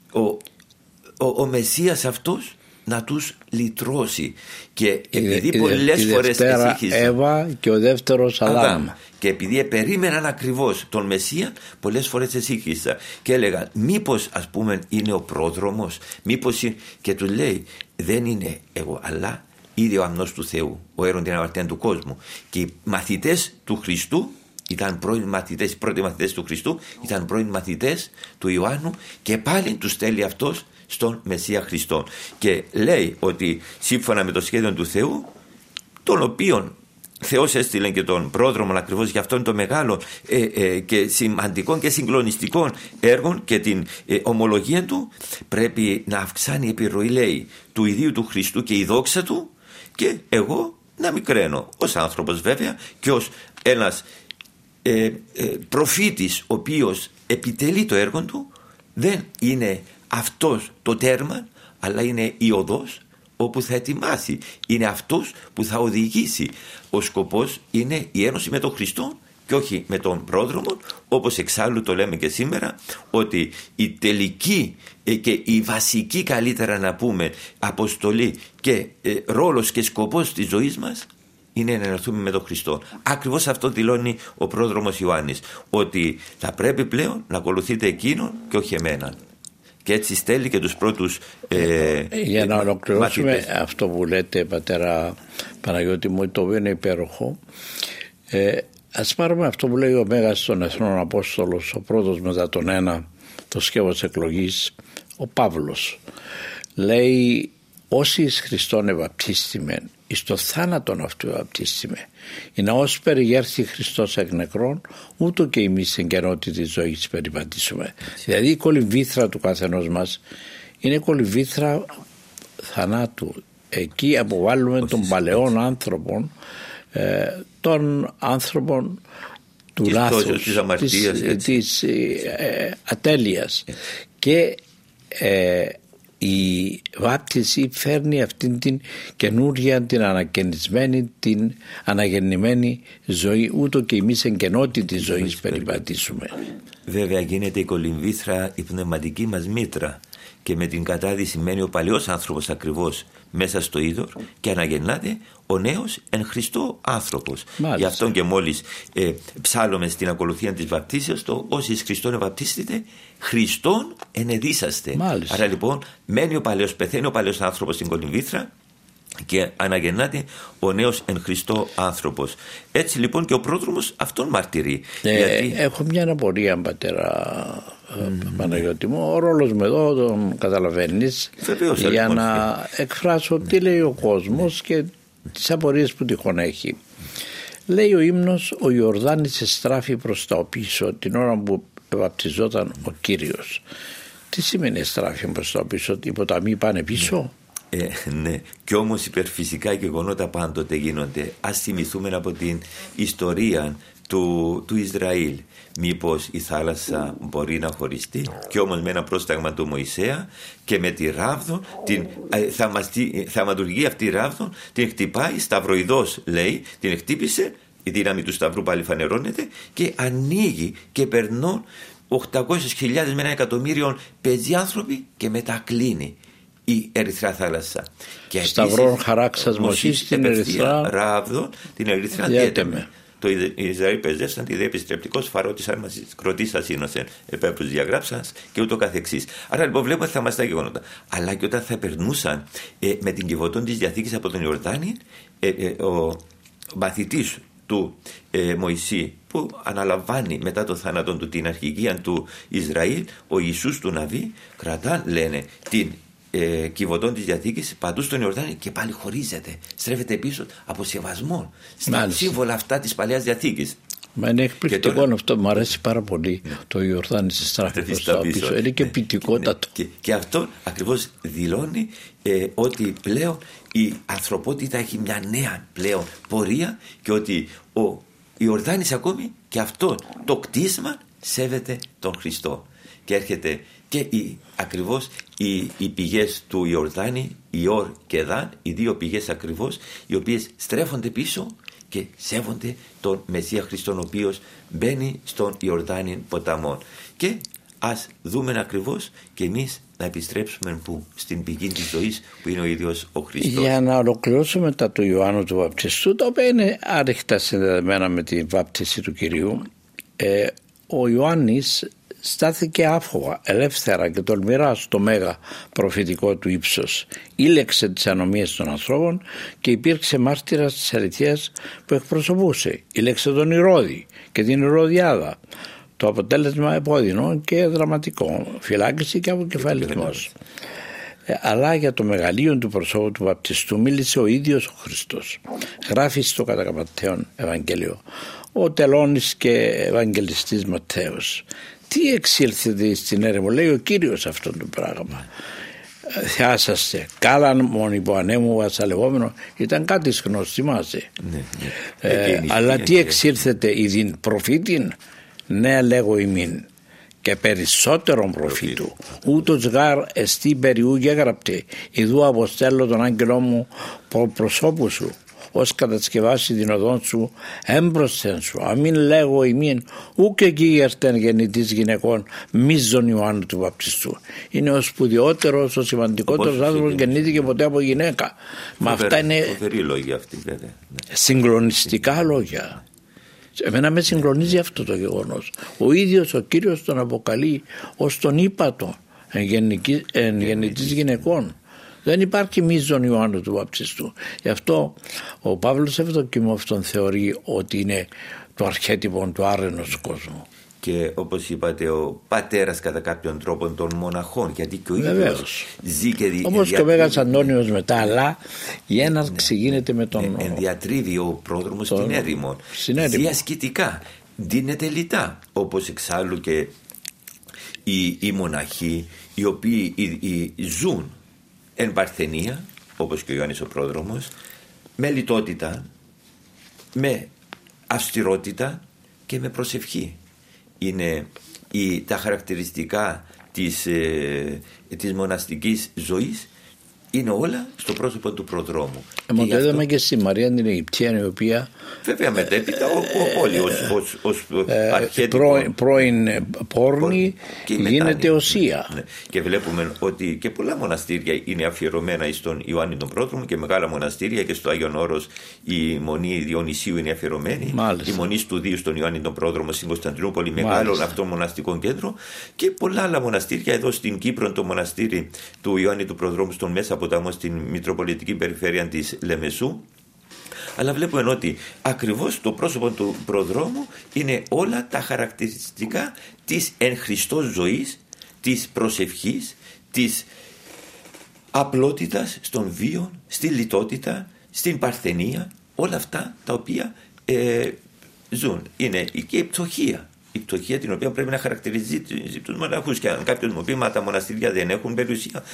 ο Μεσσίας αυτός να τους λυτρώσει. Και επειδή πολλές φορές Εύα και ο δεύτερος Αδάμ, και επειδή περίμεναν ακριβώς τον Μεσσία, πολλές φορές εσύχησα και έλεγα μήπως ας πούμε είναι ο πρόδρομος, μήπως είναι, και του λέει δεν είναι εγώ, αλλά ήδη ο αμνός του Θεού, ο έρων την αμαρτία του κόσμου. Και οι μαθητές του Χριστού ήταν πρώην μαθητές, οι πρώτοι μαθητές του Χριστού ήταν πρώην μαθητές του Ιωάννου, και πάλι τους στέλνει αυτός στον Μεσσία Χριστόν και λέει ότι σύμφωνα με το σχέδιο του Θεού, τον οποίον Θεός έστειλε και τον πρόδρομο ακριβώς για αυτόν το μεγάλο και σημαντικό και συγκλονιστικό έργο και την ομολογία του, πρέπει να αυξάνει η επιρροή, λέει, του ιδίου του Χριστού και η δόξα του, και εγώ να μικραίνω ως άνθρωπος βέβαια και ως ένας προφήτης ο οποίος επιτελεί το έργο του. Δεν είναι αυτός το τέρμα, αλλά είναι η οδός όπου θα ετοιμάσει, είναι αυτός που θα οδηγήσει. Ο σκοπός είναι η ένωση με τον Χριστό και όχι με τον πρόδρομο, όπως εξάλλου το λέμε και σήμερα, ότι η τελική και η βασική, καλύτερα να πούμε, αποστολή και ρόλος και σκοπός της ζωής μας είναι να ενωθούμε με τον Χριστό. Ακριβώς αυτό δηλώνει ο πρόδρομος Ιωάννης, ότι θα πρέπει πλέον να ακολουθείτε εκείνον και όχι εμένα. Και έτσι στέλνει και τους πρώτους για να ολοκληρώσουμε αυτό που λέτε, πατέρα Παναγιώτη μου, το οποίο είναι υπέροχο. Ας πάρουμε αυτό που λέει ο Μέγας των Εθνών Απόστολος, ο πρώτος μετά τον ένα, το σκεύος εκλογής, ο Παύλος. Λέει, όσοι εις Χριστόν ευαπτίστημεν, εις το θάνατον αυτού ευαπτίστημε, ή να ως περιγέρθει Χριστός εκ νεκρών, ούτω και εμείς εν καινότητα της ζωής περιπατήσουμε. Δηλαδή η κολυμβήθρα του καθενός μας είναι κολυμβήθρα θανάτου. Εκεί αποβάλλουμε των παλαιών άνθρωπων, των άνθρωπων του λάθους, της ατέλειας, και η βάπτιση φέρνει αυτήν την καινούρια, την ανακαινισμένη, την αναγεννημένη ζωή, ούτω και εμείς εν καινότητα της ζωής περιπατήσουμε. Βέβαια γίνεται η κολυμβήθρα η πνευματική μας μήτρα, και με την κατάδυση μένει ο παλιός άνθρωπος ακριβώς μέσα στο είδωρ και αναγεννάται ο νέος εν Χριστώ άνθρωπος. Μάλιστα. Γι' αυτό και μόλις ψάλλουμε στην ακολουθία της βαπτίσεως το όσοι εις Χριστόν ευαπτίστητε, Χριστόν ενεδίσαστε. Μάλιστα. Άρα λοιπόν μένει ο παλαιός, πεθαίνει ο παλαιός άνθρωπος στην κολυμβήθρα και αναγεννάται ο νέος εν Χριστώ άνθρωπος. Έτσι λοιπόν και ο πρόδρομος αυτόν μαρτυρεί. Γιατί... Έχω μια απορία, πατέρα Παναγιώτη μου. Ο ρόλος μου εδώ τον καταλαβαίνεις. Βεβαίως, για να εκφράσω τι λέει ο κόσμος και τις απορίες που τυχόν έχει. Λέει ο ύμνος, ο Ιορδάνης εστράφη προς τα πίσω την ώρα που βαπτιζόταν ο Κύριος. Τι σημαίνει εστράφη προς τα πίσω? Οι ποταμοί πάνε πίσω? Ναι, και όμως υπερφυσικά γεγονότα πάντοτε γίνονται. Ας θυμηθούμε από την ιστορία του Ισραήλ. Μήπως η θάλασσα μπορεί να χωριστεί? Και όμως με ένα πρόσταγμα του Μωυσέα και με τη ράβδο, την θαυματουργική αυτή ράβδο, την χτυπάει σταυροειδώς, λέει, την χτύπησε, η δύναμη του σταυρού πάλι φανερώνεται και ανοίγει και περνούν 800.000 με 1 εκατομμύριο πεζοί άνθρωποι και μετά κλείνει η Ερυθρά θάλασσα. Σταυρών χαράξας Μωσής την Ερυθρά ράβδο, την Ερυθρά διέτεμε. Το Ισραήλ πεζεύσαν τη δε επιστρεπτικός φαρώτης αν μας κροτής ασύνωσεν επέπρους διαγράψας και ούτω καθεξής. Άρα λοιπόν βλέπουμε θαυμαστά γεγονότα. Αλλά και όταν θα περνούσαν με την κυβωτών της Διαθήκης από τον Ιορδάνη, ο μαθητής του Μωυσή που αναλαμβάνει μετά το θάνατο του την αρχηγία του Ισραήλ, ο Ιησούς του Ναβί, κρατάν, λένε, την κυβωτών της Διαθήκης παντού στον Ιορδάνη και πάλι χωρίζεται, στρέφεται πίσω από σεβασμό στα σύμβολα αυτά της Παλαιάς Διαθήκης. Μα είναι εκπληκτικό αυτό, μου αρέσει πάρα πολύ το Ιορδάνη σε στράφη προς τα πίσω, είναι και ποιητικότατο. Και αυτό ακριβώς δηλώνει ότι πλέον η ανθρωπότητα έχει μια νέα πλέον πορεία και ότι ο Ιορδάνης ακόμη και αυτό το κτίσμα σέβεται τον Χριστό. Και έρχεται και ακριβώς οι πηγές του Ιορδάνη, η Ορ και Δαν, οι δύο πηγές ακριβώς, οι οποίες στρέφονται πίσω και σέβονται τον Μεσσία Χριστόν, ο οποίος μπαίνει στον Ιορδάνη ποταμό. Και ας δούμε ακριβώς και εμείς να επιστρέψουμε στην πηγή της ζωής που είναι ο ίδιος ο Χριστός. Για να ολοκληρώσουμε μετά του Ιωάννου του Βαπτιστού, τα οποία είναι άρρηκτα συνδεδεμένα με τη βάπτιση του Κυρίου, ο Ιωάννης στάθηκε άφοβα, ελεύθερα και τολμηρά στο μέγα προφητικό του ύψος. Ήλεξε τις ανομίες των ανθρώπων και υπήρξε μάρτυρας της αληθείας που εκπροσωπούσε. Ήλεξε τον Ηρώδη και την Ηρωδιάδα. Το αποτέλεσμα επώδυνο και δραματικό, φυλάκιση και αποκεφαλισμός. αλλά για το μεγαλείο του προσώπου του βαπτιστού μίλησε ο ίδιος ο Χριστός. Γράφει στο κατά Ματθαίον Ευαγγέλιο ο τελώνης και Ευαγγελιστής Ματθαίος. Τι εξήλθετε στην έρημο, λέει ο Κύριος αυτό το πράγμα. Θεάσαστε, κάλαν μόνο υπό ανέμου βασαλευόμενο, ήταν κάτι γνώστης, θυμάσαι. Αλλά τι εξήλθετε ειδήν προφήτην, ναι λέγω ημίν, και περισσότερον προφήτου, ούτως γάρ εστί περιού γέγραπτε, ιδού αποστέλω τον άγγελό μου προσώπου σου, ως κατασκευάσει την οδόν σου έμπροσθεν σου, αμήν λέγω ημίν, ούκ εκεί έρθεν γεννητής γυναικών μίζων Ιωάννου του Βαπτιστού. Είναι ο σπουδαιότερος, ο σημαντικότερος άνθρωπος γεννήθηκε ποτέ από γυναίκα. Μα αυτά είναι λόγια αυτή, βέβαια. συγκλονιστικά λόγια. Εμένα με συγκλονίζει αυτό το γεγονός. Ο ίδιος ο Κύριος τον αποκαλεί ως τον ύπατο εν γεννητής γυναικών. Δεν υπάρχει μείζον Ιωάννου του Βαπτιστού. Γι' αυτό ο Παύλος Ευδοκίμοφ τον θεωρεί ότι είναι το αρχέτυπο του άρενος κόσμου. Και όπως είπατε, ο πατέρας κατά κάποιον τρόπο των μοναχών, γιατί και ο ίδιος ζει και όπως και ο Μέγας Αντώνιος μετά, αλλά η έναρξη γίνεται με τον ενδιατρίβει ο πρόδρομος στην έρημο. Ζει ασκητικά, δίνεται λιτά, όπως εξάλλου και οι μοναχοί οι οποίοι ζουν εν παρθενία, όπως και ο Ιωάννης ο πρόδρομος, με λιτότητα, με αυστηρότητα και με προσευχή. Είναι τα χαρακτηριστικά της μοναστικής ζωής, είναι όλα στο πρόσωπο του προδρόμου. Μα το είδαμε και στη Μαρία την Αιγυπτία, η οποία βέβαια μετέπειτα όλοι ως αρχέτυπο πρώην πόρνη γίνεται οσία. Ναι. Και βλέπουμε ότι και πολλά μοναστήρια είναι αφιερωμένα στον Ιωάννη τον Πρόδρομο και μεγάλα μοναστήρια, και στο Άγιον Όρος η Μονή Διονυσίου είναι αφιερωμένη. Μάλιστα. Η Μονή Στουδίου στον Ιωάννη τον Πρόδρομο στην Κωνσταντινούπολη, μεγάλο αυτό μοναστικό κέντρο, και πολλά άλλα μοναστήρια. Εδώ στην Κύπρο το μοναστήρι του Ιωάννη του Προδρόμου στον Μέσα Ποτάμο στην Μητροπολιτική Περιφέρεια της Λεμεσού. Αλλά βλέπουμε ότι ακριβώς το πρόσωπο του προδρόμου είναι όλα τα χαρακτηριστικά της εν Χριστώ ζωής, της προσευχής, της απλότητας στον βίο, στη λιτότητα, στην παρθενία, όλα αυτά τα οποία ζουν. Είναι και η πτωχία. Η πτωχία την οποία πρέπει να χαρακτηρίζει τους μοναχούς, και αν κάποιος μου πει μα τα μοναστήρια δεν έχουν περιουσία,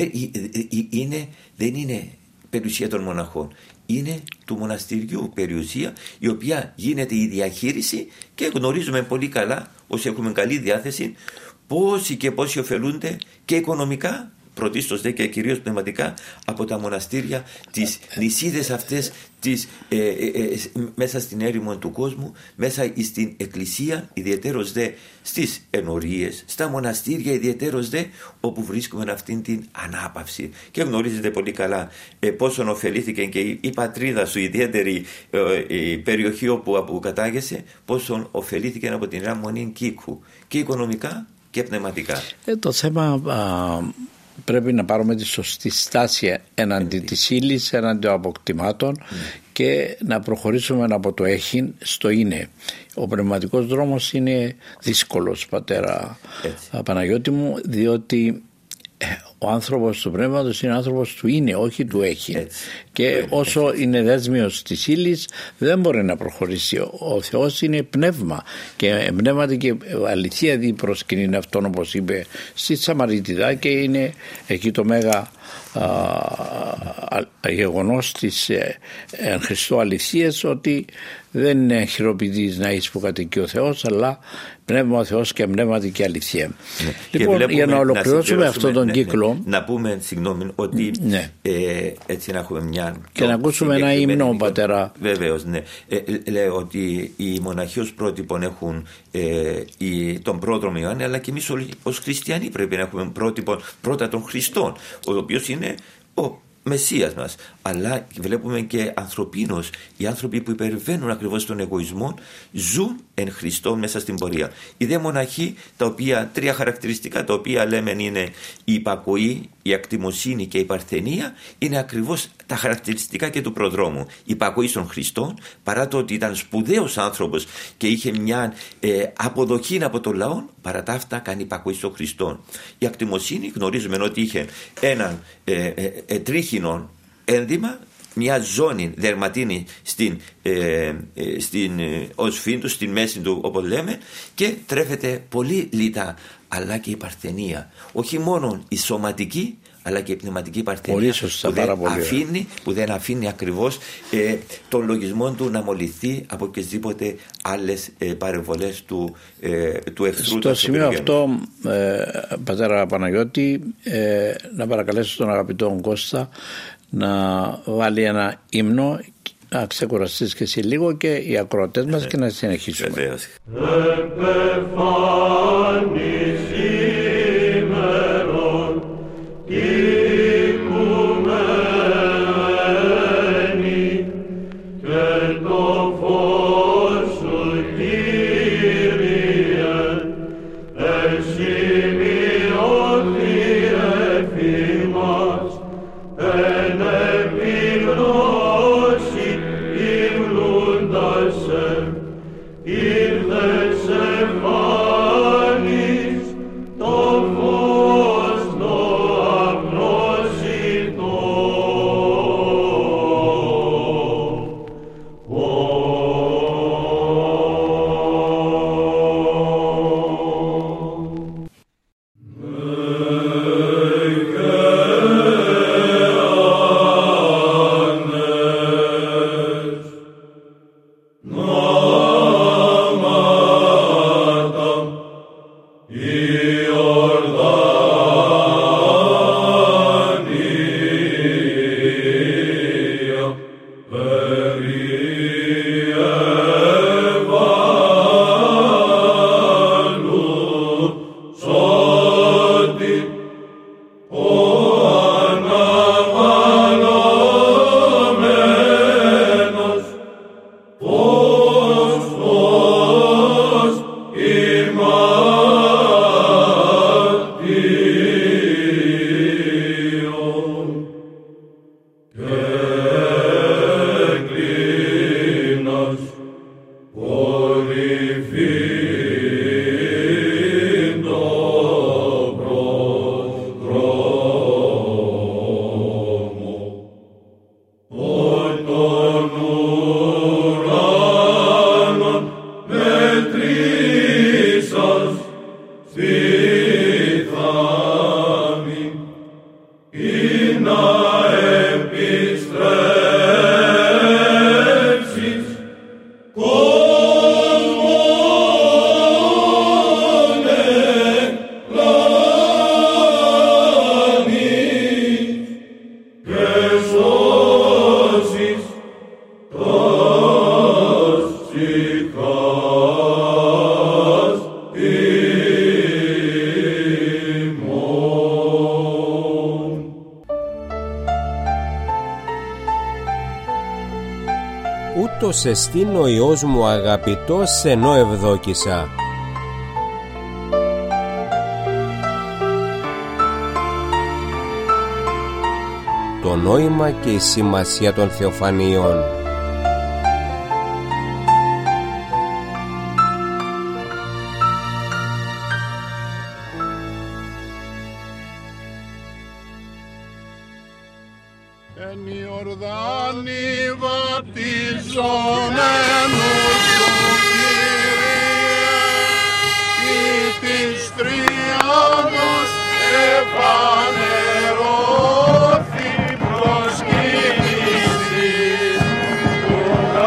δεν είναι περιουσία των μοναχών, είναι του μοναστηριού περιουσία, η οποία γίνεται η διαχείριση, και γνωρίζουμε πολύ καλά, όσοι έχουμε καλή διάθεση, πόσοι και πόσοι ωφελούνται και οικονομικά, πρωτίστως δε και κυρίως πνευματικά, από τα μοναστήρια, τις νησίδες αυτές μέσα στην έρημο του κόσμου, μέσα στην εκκλησία, ιδιαιτέρως δε στις ενορίες, στα μοναστήρια ιδιαιτέρως δε, όπου βρίσκουμε αυτήν την ανάπαυση. Και γνωρίζετε πολύ καλά πόσον ωφελήθηκε και η πατρίδα σου, η ιδιαίτερη η περιοχή όπου κατάγεσαι, πόσον ωφελήθηκε από την Ιερά Μονή Κίκου, και οικονομικά και πνευματικά. Το θέμα πρέπει να πάρουμε τη σωστή στάση εναντί της ύλης, εναντί των αποκτημάτων, και να προχωρήσουμε από το έχειν στο είναι. Ο πνευματικός δρόμος είναι δύσκολος, πατέρα Παναγιώτη μου, διότι ο άνθρωπος του πνεύματος είναι άνθρωπος του είναι, όχι του έχει. Και όσο είναι δέσμιος της ύλης δεν μπορεί να προχωρήσει. Ο Θεός είναι πνεύμα, και πνεύματι και αληθεία δι προσκυνήν αυτόν, όπως είπε στη Σαμαρίτιδα, και είναι εκεί το μέγα γεγονός της εν Χριστώ αληθείας, ότι δεν είναι χειροποιητής να είσαι που κατοικεί ο Θεός, αλλά πνεύμα ο Θεός και πνεύματι και αληθεία. Λοιπόν, για να ολοκληρώσουμε αυτόν τον κύκλο, να πούμε, συγγνώμη, ότι έτσι να έχουμε μια και να ακούσουμε ένα ύμνο, πατέρα. Βεβαίως, ναι. Λέω ότι οι μοναχοί ως πρότυπον έχουν τον πρόδρομο Ιωάννη, αλλά και εμείς ως χριστιανοί πρέπει να έχουμε πρότυπον πρώτα τον Χριστόν, ο οποίος είναι ο Μεσσίας μας. Αλλά βλέπουμε και ανθρωπίνως, οι άνθρωποι που υπερβαίνουν ακριβώς τον εγωισμό ζουν εν Χριστώ μέσα στην πορεία. Οι δε μοναχοί, τα οποία, τρία χαρακτηριστικά τα οποία λέμε είναι η υπακοή, η ακτιμοσύνη και η παρθενία, είναι ακριβώς τα χαρακτηριστικά και του προδρόμου. Η υπακοή στον Χριστό, παρά το ότι ήταν σπουδαίος άνθρωπος και είχε μια αποδοχή από τον λαό, παρά τα αυτά κάνει υπακοή στον Χριστό. Η ακτιμοσύνη γνωρίζουμε ότι είχε έναν τρίχινο ένδυμα, μια ζώνη δερματίνη ως φύντου, στην μέση του όπως λέμε, και τρέφεται πολύ λιτά, αλλά και η παρθενία, όχι μόνο η σωματική αλλά και η πνευματική παρθενία, που δεν αφήνει ακριβώς τον λογισμό του να μολυθεί από οποιασδήποτε άλλες παρεμβολές του εχθρού. Στο σημείο αυτό, πατέρα Παναγιώτη, να παρακαλέσω τον αγαπητό Κώστα να βάλει ένα ύμνο, να ξεκουραστείς και εσύ λίγο και οι ακροατές μας και να συνεχίσουμε. Βεβαίως. ούτως εστίν ο Υιός μου αγαπητός ενώ ευδόκησα. Το νόημα και η σημασία των θεοφανίων. Εν Ιορδάνη βαπτιζόμενος σου Κύριε, ή της τριάδος εφανερώθη προσκύνησης του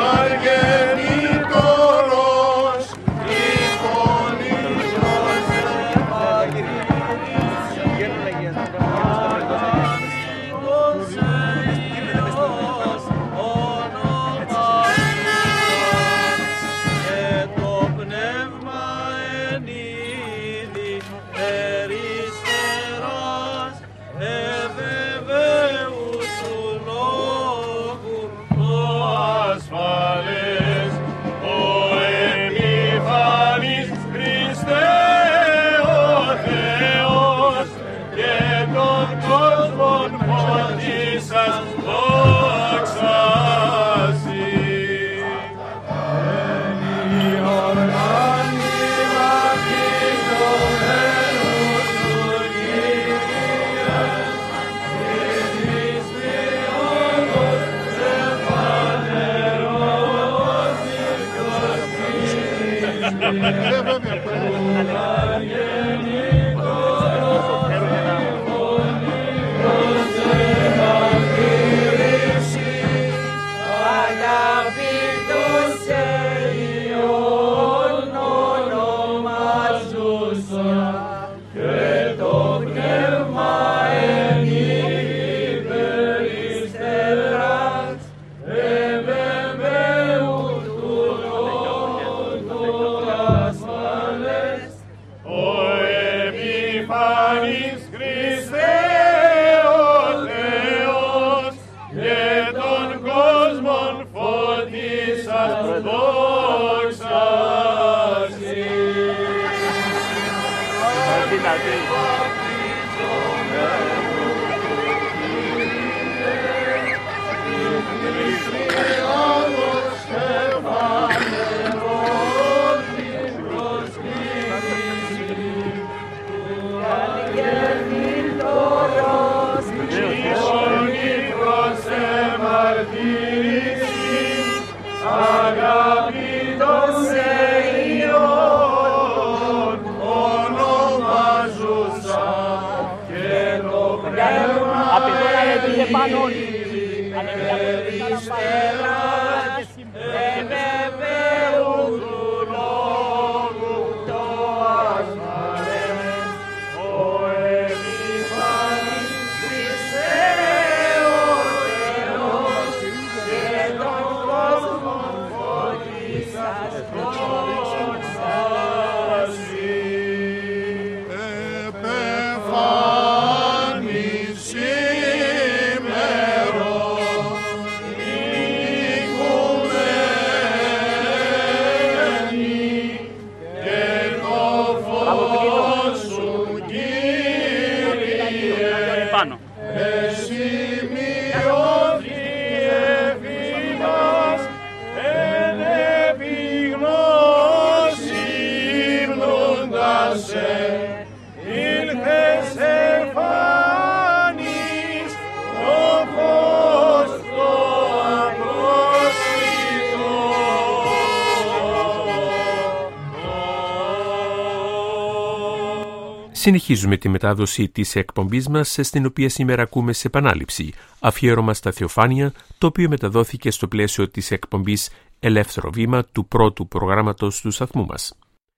αργενήτωρος εικονικός Ανεβείτε πάνω όλοι. Ανεβείτε από την παραπάνω. Συνεχίζουμε τη μετάδοση της εκπομπής μας, στην οποία σήμερα ακούμε σε επανάληψη αφιέρωμα στα Θεοφάνεια, το οποίο μεταδόθηκε στο πλαίσιο της εκπομπής Ελεύθερο Βήμα του πρώτου προγράμματος του σταθμού μας.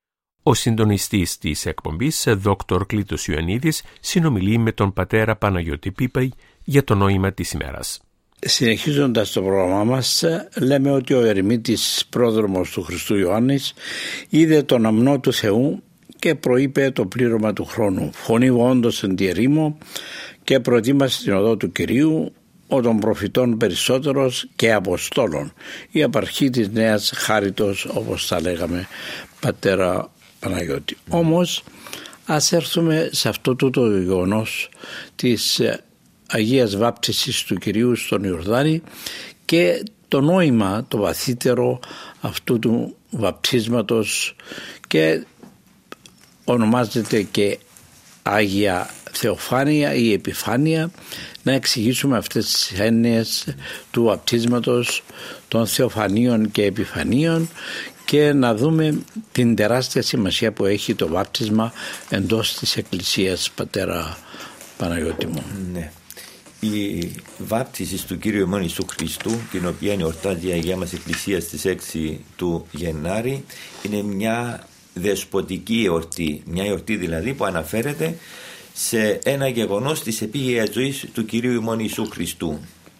Ο συντονιστής της εκπομπής, Δ. Κλήτος Ιωαννίδης, συνομιλεί με τον πατέρα Παναγιώτη Πίπαϊ για το νόημα της ημέρας. Συνεχίζοντας το πρόγραμμά μας, λέμε ότι ο ερημίτης πρόδρομος του Χριστού Ιωάννης είδε τον αμνό του Θεού και προείπε το πλήρωμα του χρόνου. Φωνή όντως εν τη ερήμο και προετοίμασε την οδό του Κυρίου, ο των προφητών περισσότερος και αποστόλων, η απαρχή της νέας χάριτος, όπως τα λέγαμε, πατέρα Παναγιώτη. Όμως ας έρθουμε σε αυτό το γεγονός της Αγίας Βάπτισης του Κυρίου στον Ιορδάνη και το νόημα το βαθύτερο αυτού του βαπτίσματος, και ονομάζεται και Άγια Θεοφάνεια ή Επιφάνεια. Να εξηγήσουμε αυτές τις έννοιες του βαπτίσματος, των Θεοφανίων και Επιφανίων, και να δούμε την τεράστια σημασία που έχει το βάπτισμα εντός της Εκκλησίας, πατέρα Παναγιώτη μου. Ναι. Η βάπτιση του Κύριου ημών Ιησού Χριστού, την οποία εορτάζει η Αγία μας Εκκλησία στις 6 του Γενάρη, είναι μια δεσποτική εορτή, μια εορτή δηλαδή που αναφέρεται σε ένα γεγονός της επίγειας ζωής του Κυρίου ημών Ιησού Χριστού.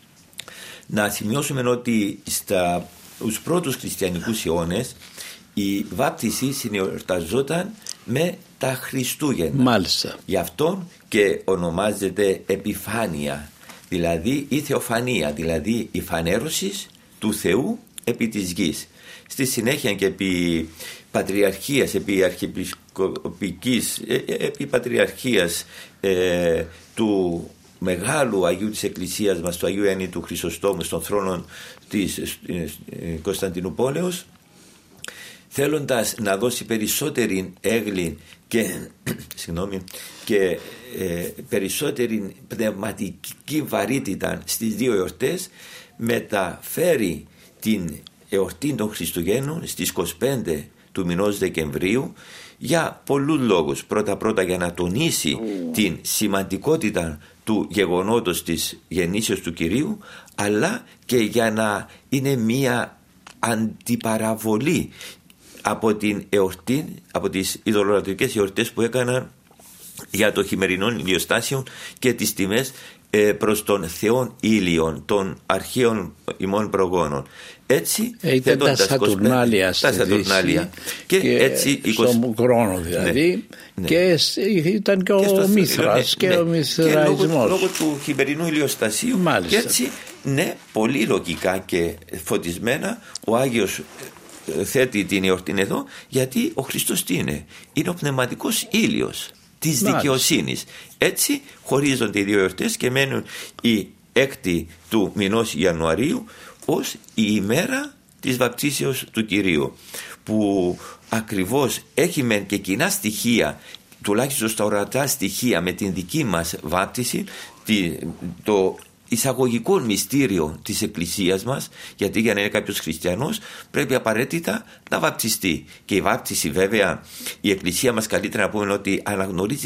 Να σημειώσουμε ότι στους πρώτους χριστιανικούς αιώνες η βάπτιση συνεορταζόταν με τα Χριστούγεννα. Μάλιστα. Γι' αυτό και ονομάζεται Επιφάνεια, δηλαδή η Θεοφανία, δηλαδή η φανέρωση του Θεού επί της γης. Στη συνέχεια και επί πατριαρχίας, επί αρχιεπισκοπικής, επί πατριαρχίας του μεγάλου Αγίου της Εκκλησίας μας, του Αγίου Ιωάννη του Χρυσοστόμου, στον θρόνο της Κωνσταντινούπολεως, θέλοντας να δώσει περισσότερη έγκλη και περισσότερη πνευματική βαρύτητα στις δύο εορτές, μεταφέρει την εορτή των Χριστουγέννων στις 25 του μηνός Δεκεμβρίου για πολλούς λόγους. Πρώτα για να τονίσει την σημαντικότητα του γεγονότος της γεννήσεως του Κυρίου, αλλά και για να είναι μία αντιπαραβολή από την εορτή, από τις ειδωλολατρικές εορτές που έκαναν για το χειμερινό ηλιοστάσιο και τις τιμές προς τον Θεόν ήλιον των αρχαίων ημών προγόνων. Έτσι ήταν τα Σατουρνάλια και έτσι στον χρόνο δηλαδή, ναι. Και ήταν και ο Μήθρας και ο Μηθραϊσμός λόγω του χειμερινού ηλιοστασίου. Μάλιστα. Και έτσι, ναι, πολύ λογικά και φωτισμένα ο Άγιος θέτει την εορτή εδώ, γιατί ο Χριστός τι είναι ο πνευματικός ήλιος της δικαιοσύνης. Έτσι χωρίζονται οι δύο εορτές και μένουν η 6η του μηνός Ιανουαρίου ως η ημέρα της βαπτίσεως του Κυρίου, που ακριβώς έχει μεν και κοινά στοιχεία, τουλάχιστον στα ορατά στοιχεία, με την δική μας βάπτιση, το εισαγωγικό μυστήριο της Εκκλησίας μας, γιατί για να είναι κάποιος χριστιανός πρέπει απαραίτητα να βαπτιστεί. Και η βάπτιση, βέβαια, η Εκκλησία μας καλύτερα να πούμε ότι αναγνωρίζει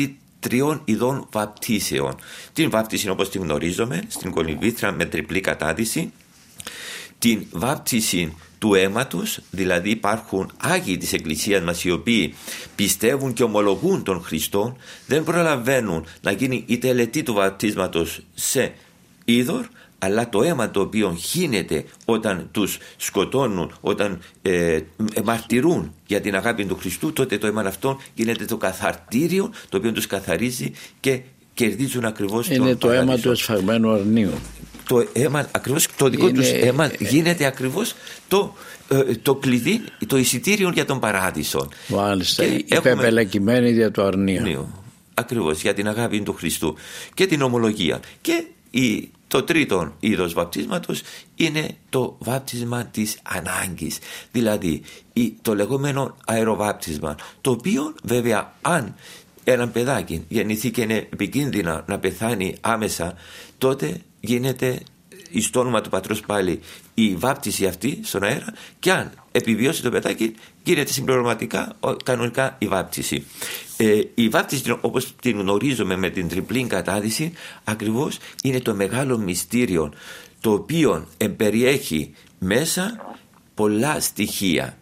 3 ειδών βαπτίσεων. Την βάπτιση όπως την γνωρίζουμε στην κολυμβήθρα με τριπλή κατάδυση, την βάπτιση του αίματος, δηλαδή υπάρχουν Άγιοι της Εκκλησίας μας οι οποίοι πιστεύουν και ομολογούν τον Χριστό, δεν προλαβαίνουν να γίνει η τελετή του βαπτίσματος σε είδωρ, αλλά το αίμα το οποίο χύνεται όταν τους σκοτώνουν, όταν μαρτυρούν για την αγάπη του Χριστού, τότε το αίμα αυτό γίνεται το καθαρτήριο το οποίο τους καθαρίζει και κερδίζουν ακριβώς τον Είναι το παράδεισο. αίμα του εσφαγμένου αρνίου. Το αίμα, ακριβώς το δικό τους αίμα γίνεται ακριβώς το κλειδί, το εισιτήριο για τον παράδεισο. Μάλιστα, υπεπελακημένη για το αρνείο. Ακριβώς, για την αγάπη του Χριστού και την ομολογία. Και το τρίτο είδος βαπτίσματος είναι το βάπτισμα της ανάγκης, δηλαδή το λεγόμενο αεροβάπτισμα, το οποίο βέβαια αν ένα παιδάκι γεννηθεί και είναι επικίνδυνα να πεθάνει άμεσα, τότε γίνεται στο όνομα του Πατρός πάλι η βάπτιση αυτή στον αέρα, και αν επιβιώσει το παιδάκι γίνεται συμπληρωματικά κανονικά η βάπτιση. Η βάπτιση όπως την γνωρίζουμε με την τριπλή κατάδυση ακριβώς είναι το μεγάλο μυστήριο το οποίο περιέχει μέσα πολλά στοιχεία.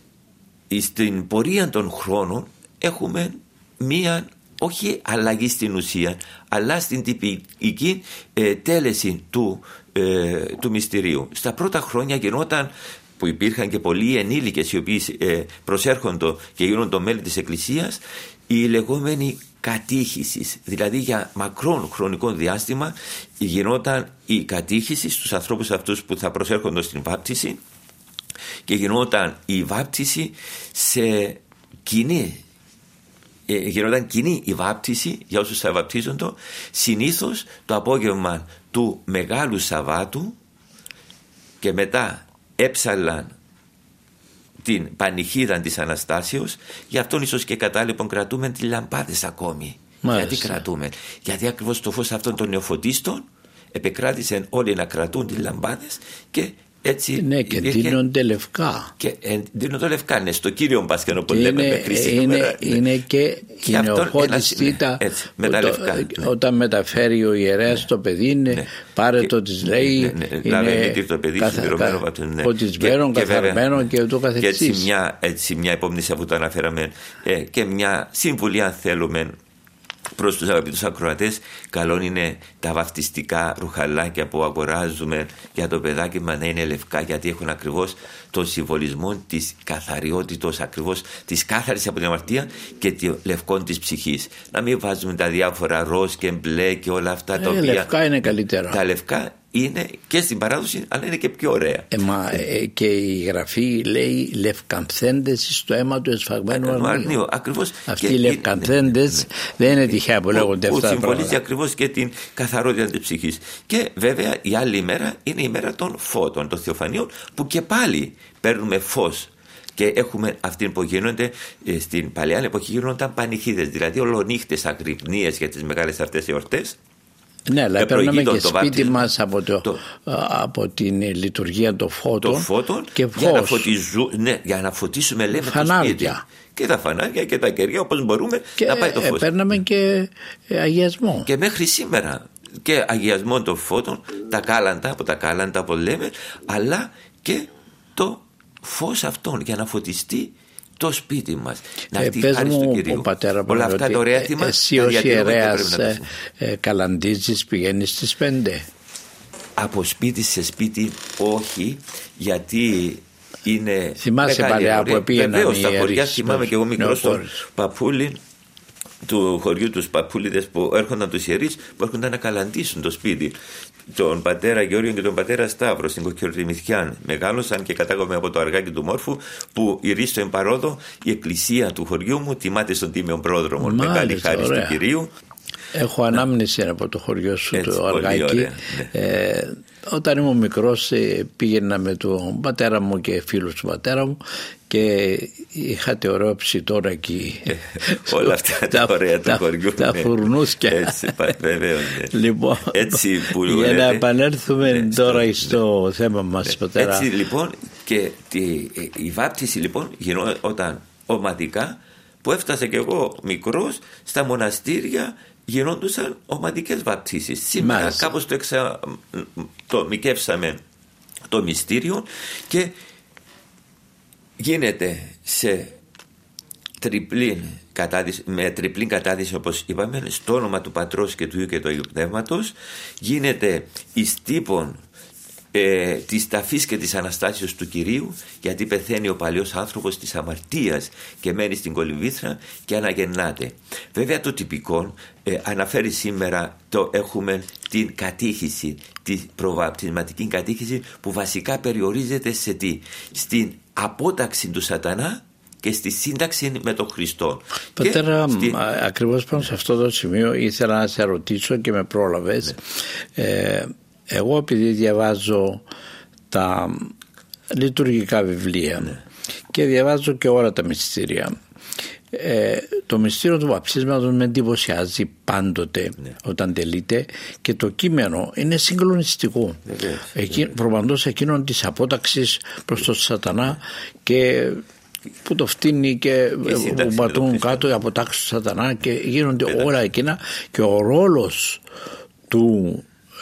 Στην πορεία των χρόνων έχουμε μία όχι αλλαγή στην ουσία, αλλά στην τυπική τέλεση του μυστηρίου. Στα πρώτα χρόνια γινόταν, που υπήρχαν και πολλοί ενήλικες οι οποίοι προσέρχονται και γίνονται μέλη της Εκκλησίας, η λεγόμενη κατήχηση, δηλαδή για μακρόν χρονικό διάστημα γινόταν η κατήχηση στους ανθρώπους αυτούς που θα προσέρχονται στην βάπτιση, και γινόταν η βάπτιση σε κοινή. Γινόταν κοινή η βάπτιση για όσους θα βαπτίζονται, συνήθως το απόγευμα του Μεγάλου Σαββάτου, και μετά έψαλαν την πανηχίδα της Αναστάσεως. Γι' αυτόν ίσως και κατάλοιπον κρατούμε τις λαμπάδες ακόμη. Μάλιστα. Γιατί κρατούμε? Γιατί ακριβώς το φως αυτών των νεοφωτίστων επεκράτησαν όλοι να κρατούν τις λαμπάδες, και έτσι. Ναι, και δίνονται λευκά. Και δίνονται λευκά, ναι, στο Κύριο Πάσχα που λέμε με χρυσή νούμερα. Είναι και η νεοφώτιστα με τα λευκά. Όταν μεταφέρει ο ιερέας το παιδί, πάρε το της λέει, είναι το παιδί ποτισμένο, καθαρμένο και ούτω καθεξής. Και έτσι μια υπόμνηση που το αναφέραμε, και μια συμβουλή αν θέλουμε προς τους αγαπητούς ακροατές, καλό είναι τα βαφτιστικά ρουχαλάκια που αγοράζουμε για το παιδάκι μας να είναι λευκά, γιατί έχουν ακριβώς τον συμβολισμό της καθαριότητος, ακριβώς της κάθαρης από την αμαρτία και των λευκών της ψυχής. Να μην βάζουμε τα διάφορα ροζ και μπλε και όλα αυτά τα οποία. Λευκά είναι καλύτερα. Τα λευκά είναι και στην παράδοση, αλλά είναι και πιο ωραία. Και η Γραφή λέει λευκανθέντες στο αίμα του εσφαγμένου αρνίου. Ακριβώς. Αυτοί οι λευκανθέντες δεν είναι τυχαία που λέγονται αυτά. Που συμβολίζει ακριβώς και την καθαρότητα της ψυχής. Και βέβαια η άλλη ημέρα είναι η μέρα των φώτων, των θεοφανίων, που και πάλι παίρνουμε φως. Και έχουμε αυτήν που γίνονται στην παλαιά εποχή, γίνονταν πανηχίδες, δηλαδή ολονύχτες αγρυπνίες για τις μεγάλες αυτές εορτές. Ναι, αλλά παίρναμε και σπίτι μας από την λειτουργία των φώτων και φως. Για να φωτίσουμε, λέμε, φανάρια. το σπίτι. Και τα φανάρια και τα κεριά, όπως μπορούμε, και να πάει το φως. Παίρναμε και αγιασμό. Και μέχρι σήμερα και αγιασμό των φώτων, τα κάλαντα, από τα κάλαντα που λέμε, αλλά και το φως αυτόν για να φωτιστεί το σπίτι μας. Να τη χάρη του Κυρίου. Όλα αυτά τα ωραία έθιμα. Εσύ ως ιερέας καλαντίζεις, πηγαίνεις στις 5? Από σπίτι σε σπίτι όχι, γιατί είναι. Θυμάσαι παλιά που πήγαιναν οι ιερείς? Βεβαίως, στα χωριά θυμάμαι και εγώ μικρός στον Παπούλη, του χωριού τους Παπούλιδες, που έρχονταν τους ιερείς που έρχονταν να καλαντήσουν το σπίτι. Τον πατέρα Γεώργιο και τον πατέρα Σταύρο στην Κοκκιορτημιθιάν. Μεγάλωσαν και κατάγομαι από το αργάκι του Μόρφου, που ηρίστο εμπαρόδο η εκκλησία του χωριού μου τιμάται στον τίμιο πρόδρομο. Μεγάλη χάρη του Κυρίου. Έχω ανάμνηση από το χωριό σου, έτσι, το αργάκι. Ωραία, ναι. Όταν ήμουν μικρός πήγαινα με τον πατέρα μου και φίλους του πατέρα μου και είχατε ωραίο ψητόρα εκεί. Όλα αυτά τα ωραία του χωριού. Τα φουρνούσκια. Έτσι, βεβαίως. Ναι. Λοιπόν, έτσι που για λέτε, να επανέλθουμε τώρα στο θέμα μας, πατέρα. Έτσι λοιπόν, και η βάπτιση λοιπόν γινόταν οματικά, που έφτασα και εγώ μικρός, στα μοναστήρια γινόντουσαν ομαδικές βαπτίσεις. Σήμερα Μάλιστα. κάπως το μικεύσαμε το μυστήριο και γίνεται σε με τριπλήν κατάδυση, όπως είπαμε, στο όνομα του Πατρός και του Υιού και του Αγίου Πνεύματος. Γίνεται εις τύπων της ταφής και της Αναστάσεως του Κυρίου, γιατί πεθαίνει ο παλιός άνθρωπος της αμαρτίας και μένει στην κολυμβήθρα και αναγεννάται. Βέβαια το τυπικό αναφέρει σήμερα, έχουμε την κατήχηση, τη προβαπτισματική κατήχηση, που βασικά περιορίζεται σε τι? Στην απόταξη του σατανά και στη σύνταξη με τον Χριστό. Πατέρα, ακριβώς πάνω σε αυτό το σημείο ήθελα να σε ρωτήσω και με πρόλαβες. Εγώ επειδή διαβάζω τα λειτουργικά βιβλία και διαβάζω και όλα τα μυστήρια, το μυστήριο του βαπτίσματος με εντυπωσιάζει πάντοτε όταν τελείται, και το κείμενο είναι συγκλονιστικό. Προπαντός εκείνον της απόταξης προς τον σατανά, και που το φτύνει και που πατούν κάτω οι αποτάξεις του σατανά και γίνονται όλα εκείνα, και ο ρόλος του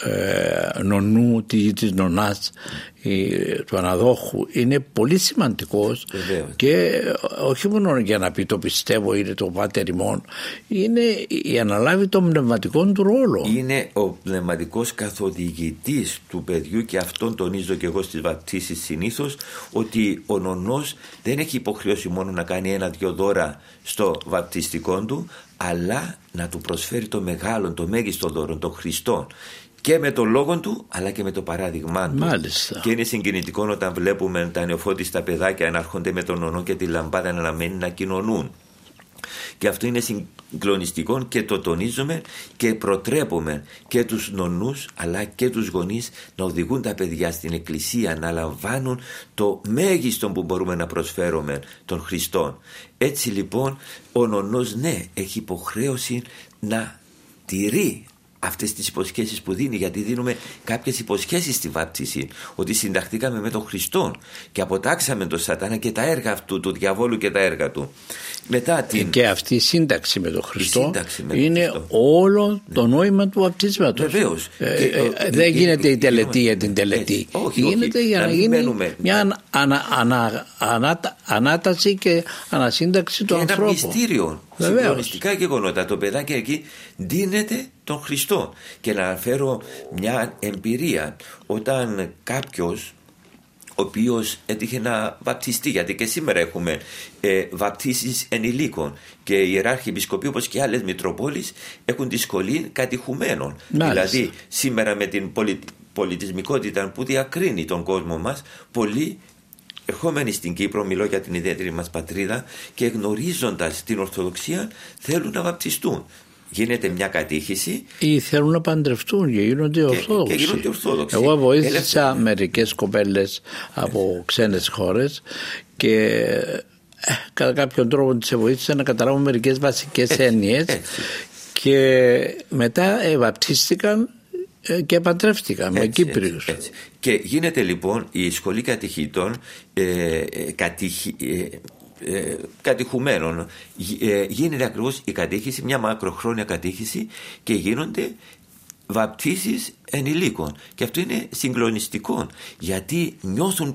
νονού, της νονάς, του αναδόχου είναι πολύ σημαντικός. Και όχι μόνο για να πει το πιστεύω, είναι το πάτερ ημών, είναι η αναλάβει των πνευματικών του ρόλο. Είναι ο πνευματικός καθοδηγητής του παιδιού, και αυτόν τονίζω και εγώ στις βαπτίσεις συνήθως, ότι ο νονός δεν έχει υποχρέωση μόνο να κάνει 1-2 δώρα στο βαπτιστικό του, αλλά να του προσφέρει το μεγάλο, το μέγιστο δώρο, τον Χριστό, και με τον λόγο του αλλά και με το παράδειγμά του. Μάλιστα. Και είναι συγκινητικό όταν βλέπουμε τα νεοφώτιστα παιδάκια να έρχονται με τον νονό και τη λαμπάδα να αναμένει να κοινωνούν. Και αυτό είναι συγκλονιστικό και το τονίζουμε και προτρέπουμε και τους νονούς αλλά και τους γονείς να οδηγούν τα παιδιά στην εκκλησία, να λαμβάνουν το μέγιστο που μπορούμε να προσφέρουμε τον Χριστό. Έτσι λοιπόν ο νονός έχει υποχρέωση να τηρεί αυτές τις υποσχέσεις που δίνει, γιατί δίνουμε κάποιες υποσχέσεις στη βάπτιση, ότι συνταχθήκαμε με τον Χριστό και αποτάξαμε τον σατανά και τα έργα αυτού του διαβόλου και τα έργα του. Μετά και αυτή η σύνταξη με τον Χριστό είναι όλο το νόημα του βαπτίσματος. Βεβαίως. Δεν γίνεται η τελετή για την τελετή. Γίνεται για να γίνει μια ανάταση και ανασύνταξη του ανθρώπου. Ένα μυστήριο. Συγκλονιστικά γεγονότα. Το παιδάκι εκεί δίνεται τον Χριστό. Και να αναφέρω μια εμπειρία. Όταν κάποιος ο οποίος έτυχε να βαπτιστεί, γιατί και σήμερα έχουμε βαπτίσεις ενηλίκων και οι ιεράρχοι επισκοποί, όπως και άλλες μητροπόλεις, έχουν τη σχολή κατηχουμένων. Δηλαδή σήμερα με την πολιτισμικότητα που διακρίνει τον κόσμο μας, πολλοί ερχόμενοι στην Κύπρο, μιλώ για την ιδιαίτερη μας πατρίδα, και γνωρίζοντας την Ορθοδοξία θέλουν να βαπτιστούν. Γίνεται μια κατήχηση ή θέλουν να παντρευτούν και γίνονται Ορθόδοξοι. Εγώ βοήθησα μερικές κοπέλες από ξένες χώρες και κατά κάποιον τρόπο τις βοήθησα να καταλάβουν μερικές βασικές έννοιες και μετά βαπτίστηκαν και παντρεύτηκαν με Κύπριους. Και γίνεται λοιπόν η σχολή κατηχητών κατηχουμένων, γίνεται ακριβώς η κατήχηση, μια μακροχρόνια κατήχηση, και γίνονται βαπτίσεις ενηλίκων, και αυτό είναι συγκλονιστικό, γιατί νιώθουν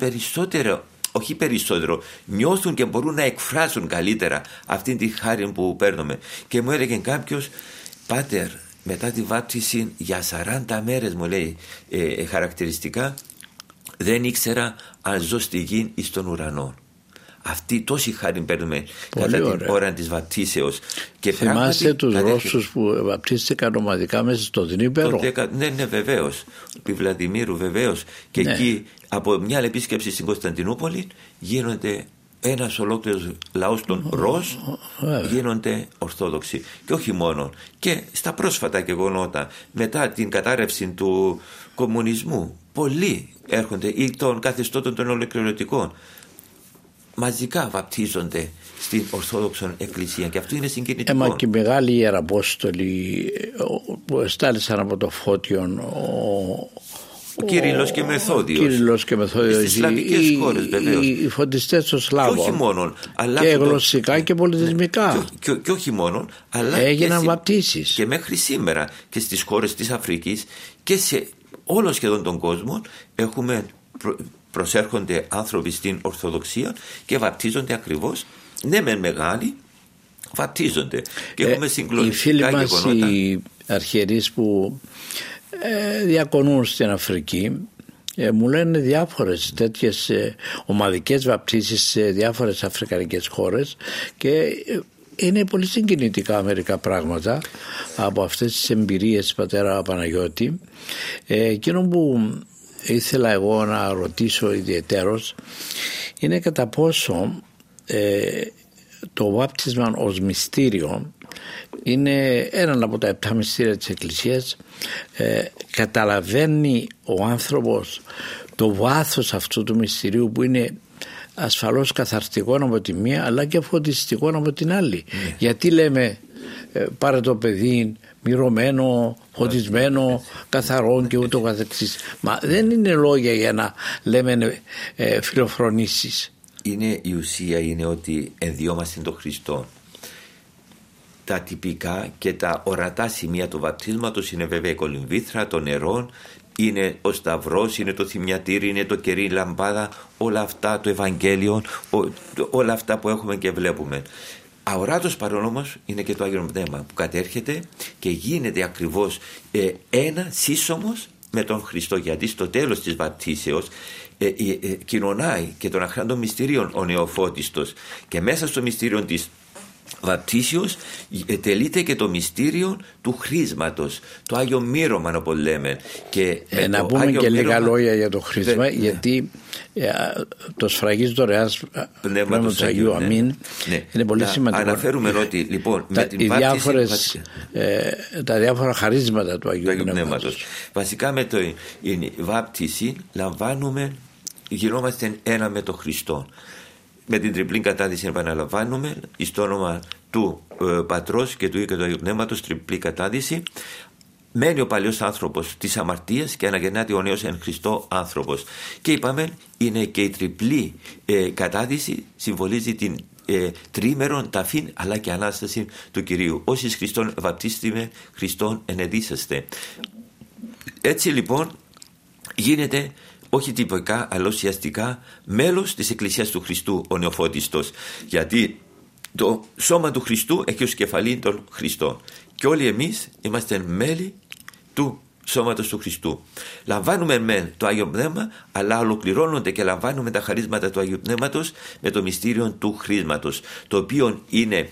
νιώθουν και μπορούν να εκφράσουν καλύτερα αυτή τη χάρη που παίρνουμε. Και μου έλεγε κάποιος, πάτερ, μετά τη βάπτιση για 40 μέρες, μου λέει χαρακτηριστικά, δεν ήξερα αν ζω στη γη ή στον ουρανό. Αυτή τόση χάρη παίρνουμε κατά την ώρα της βαπτίσεως. Και θυμάστε τους Ρώσους που βαπτίστηκαν ομαδικά μέσα στο Δνήπερο? Ναι, βεβαίως. Επί Βλαντιμίρου, βεβαίως. Και εκεί από μια επίσκεψη στην Κωνσταντινούπολη γίνονται ένας ολόκληρος λαός των Ρώσ, γίνονται Ορθόδοξοι. Και όχι μόνο. Και στα πρόσφατα γεγονότα, μετά την κατάρρευση του κομμουνισμού, πολλοί έρχονται, ή των καθεστώτων των ολοκληρωτικών, μαζικά βαπτίζονται στην Ορθόδοξο Εκκλησία, και αυτό είναι συγκινητικό. Μα και οι μεγάλοι ιεραπόστολοι που εστάλησαν από το Φώτιον, Ο Κύριλλος και Μεθόδιος. Κύριλλος και Μεθόδιος. Στις σλαβικές χώρες βεβαίως. Οι φωτιστές των Σλάβων. Και όχι μόνον. Αλλά και γλωσσικά και πολιτισμικά. Και όχι μόνον. Αλλά έγιναν βαπτίσεις. Και μέχρι σήμερα και στις χώρες της Αφρικής και σε όλο σχεδόν τον κόσμο προσέρχονται άνθρωποι στην Ορθοδοξία και βαπτίζονται ακριβώς. Ναι, μεν μεγάλοι, βαπτίζονται. Και έχουμε συγκλονιστικά οι φίλοι μας γεγονότα. Οι αρχιερείς που διακονούν στην Αφρική μου λένε διάφορες τέτοιες ομαδικές βαπτίσεις σε διάφορες αφρικανικές χώρες και είναι πολύ συγκινητικά μερικά πράγματα από αυτές τις εμπειρίες πατέρα Παναγιώτη. Εκείνο που ήθελα εγώ να ρωτήσω ιδιαιτέρως είναι κατά πόσο το βάπτισμα ως μυστήριο είναι ένα από τα 7 μυστήρια της Εκκλησίας. Καταλαβαίνει ο άνθρωπος το βάθος αυτού του μυστηρίου που είναι ασφαλώς καθαρτικό από τη μία αλλά και φωτιστικό από την άλλη. Γιατί λέμε πάρε το παιδί μυρωμένο, φωτισμένο, καθαρό και ούτω καθεξής. Μα δεν είναι λόγια για να λέμε φιλοφρονήσεις. Είναι η ουσία, είναι ότι ενδιόμαστε τον Χριστό. Τα τυπικά και τα ορατά σημεία του βαπτίσματος είναι βέβαια η κολυμβήθρα, το νερό, είναι ο σταυρός, είναι το θυμιατήρι, είναι το κερί λαμπάδα, όλα αυτά, το Ευαγγέλιο, όλα αυτά που έχουμε και βλέπουμε. Αοράτος παρόν όμως είναι και το Άγιο Πνεύμα που κατέρχεται και γίνεται ακριβώς ένα σύσσωμος με τον Χριστό, γιατί στο τέλος της βαπτίσεως κοινωνάει και των αχράντων μυστηρίων ο νεοφώτιστος και μέσα στο μυστήριο της βαπτίσεως τελείται και το μυστήριο του χρίσματος, το Άγιο Μύρωμα όπως λέμε. Και να πούμε και λίγα λόγια για το χρίσμα, γιατί το σφραγίζει δωρεάς πνεύματος του Αγίου Αμήν. Είναι πολύ σημαντικό. Αναφέρουμε ότι λοιπόν τα διάφορα χαρίσματα του Αγίου Πνεύματος. Βασικά με την βάπτιση γινόμαστε ένα με τον Χριστό. Με την τριπλή κατάδυση επαναλαμβάνουμε στο όνομα του Πατρός και του Υιού και του Αγίου Πνεύματος, τριπλή κατάδυση. Μένει ο παλιός άνθρωπος της αμαρτίας και αναγεννάται ο νέος εν Χριστώ άνθρωπος. Και είπαμε είναι και η τριπλή κατάδυση συμβολίζει την τρίμερον ταφήν αλλά και Ανάσταση του Κυρίου. Όσοι Χριστόν βαπτίστημε, Χριστόν ενεδίσαστε. Έτσι λοιπόν γίνεται όχι τυπικά αλλά ουσιαστικά μέλος της Εκκλησίας του Χριστού ο νεοφώτιστος, γιατί το σώμα του Χριστού έχει ως κεφαλή τον Χριστό και όλοι εμείς είμαστε μέλη του σώματος του Χριστού. Λαμβάνουμε μεν το Άγιο Πνεύμα, αλλά ολοκληρώνονται και λαμβάνουμε τα χαρίσματα του Αγίου Πνεύματος με το μυστήριο του χρίσματος, το οποίο είναι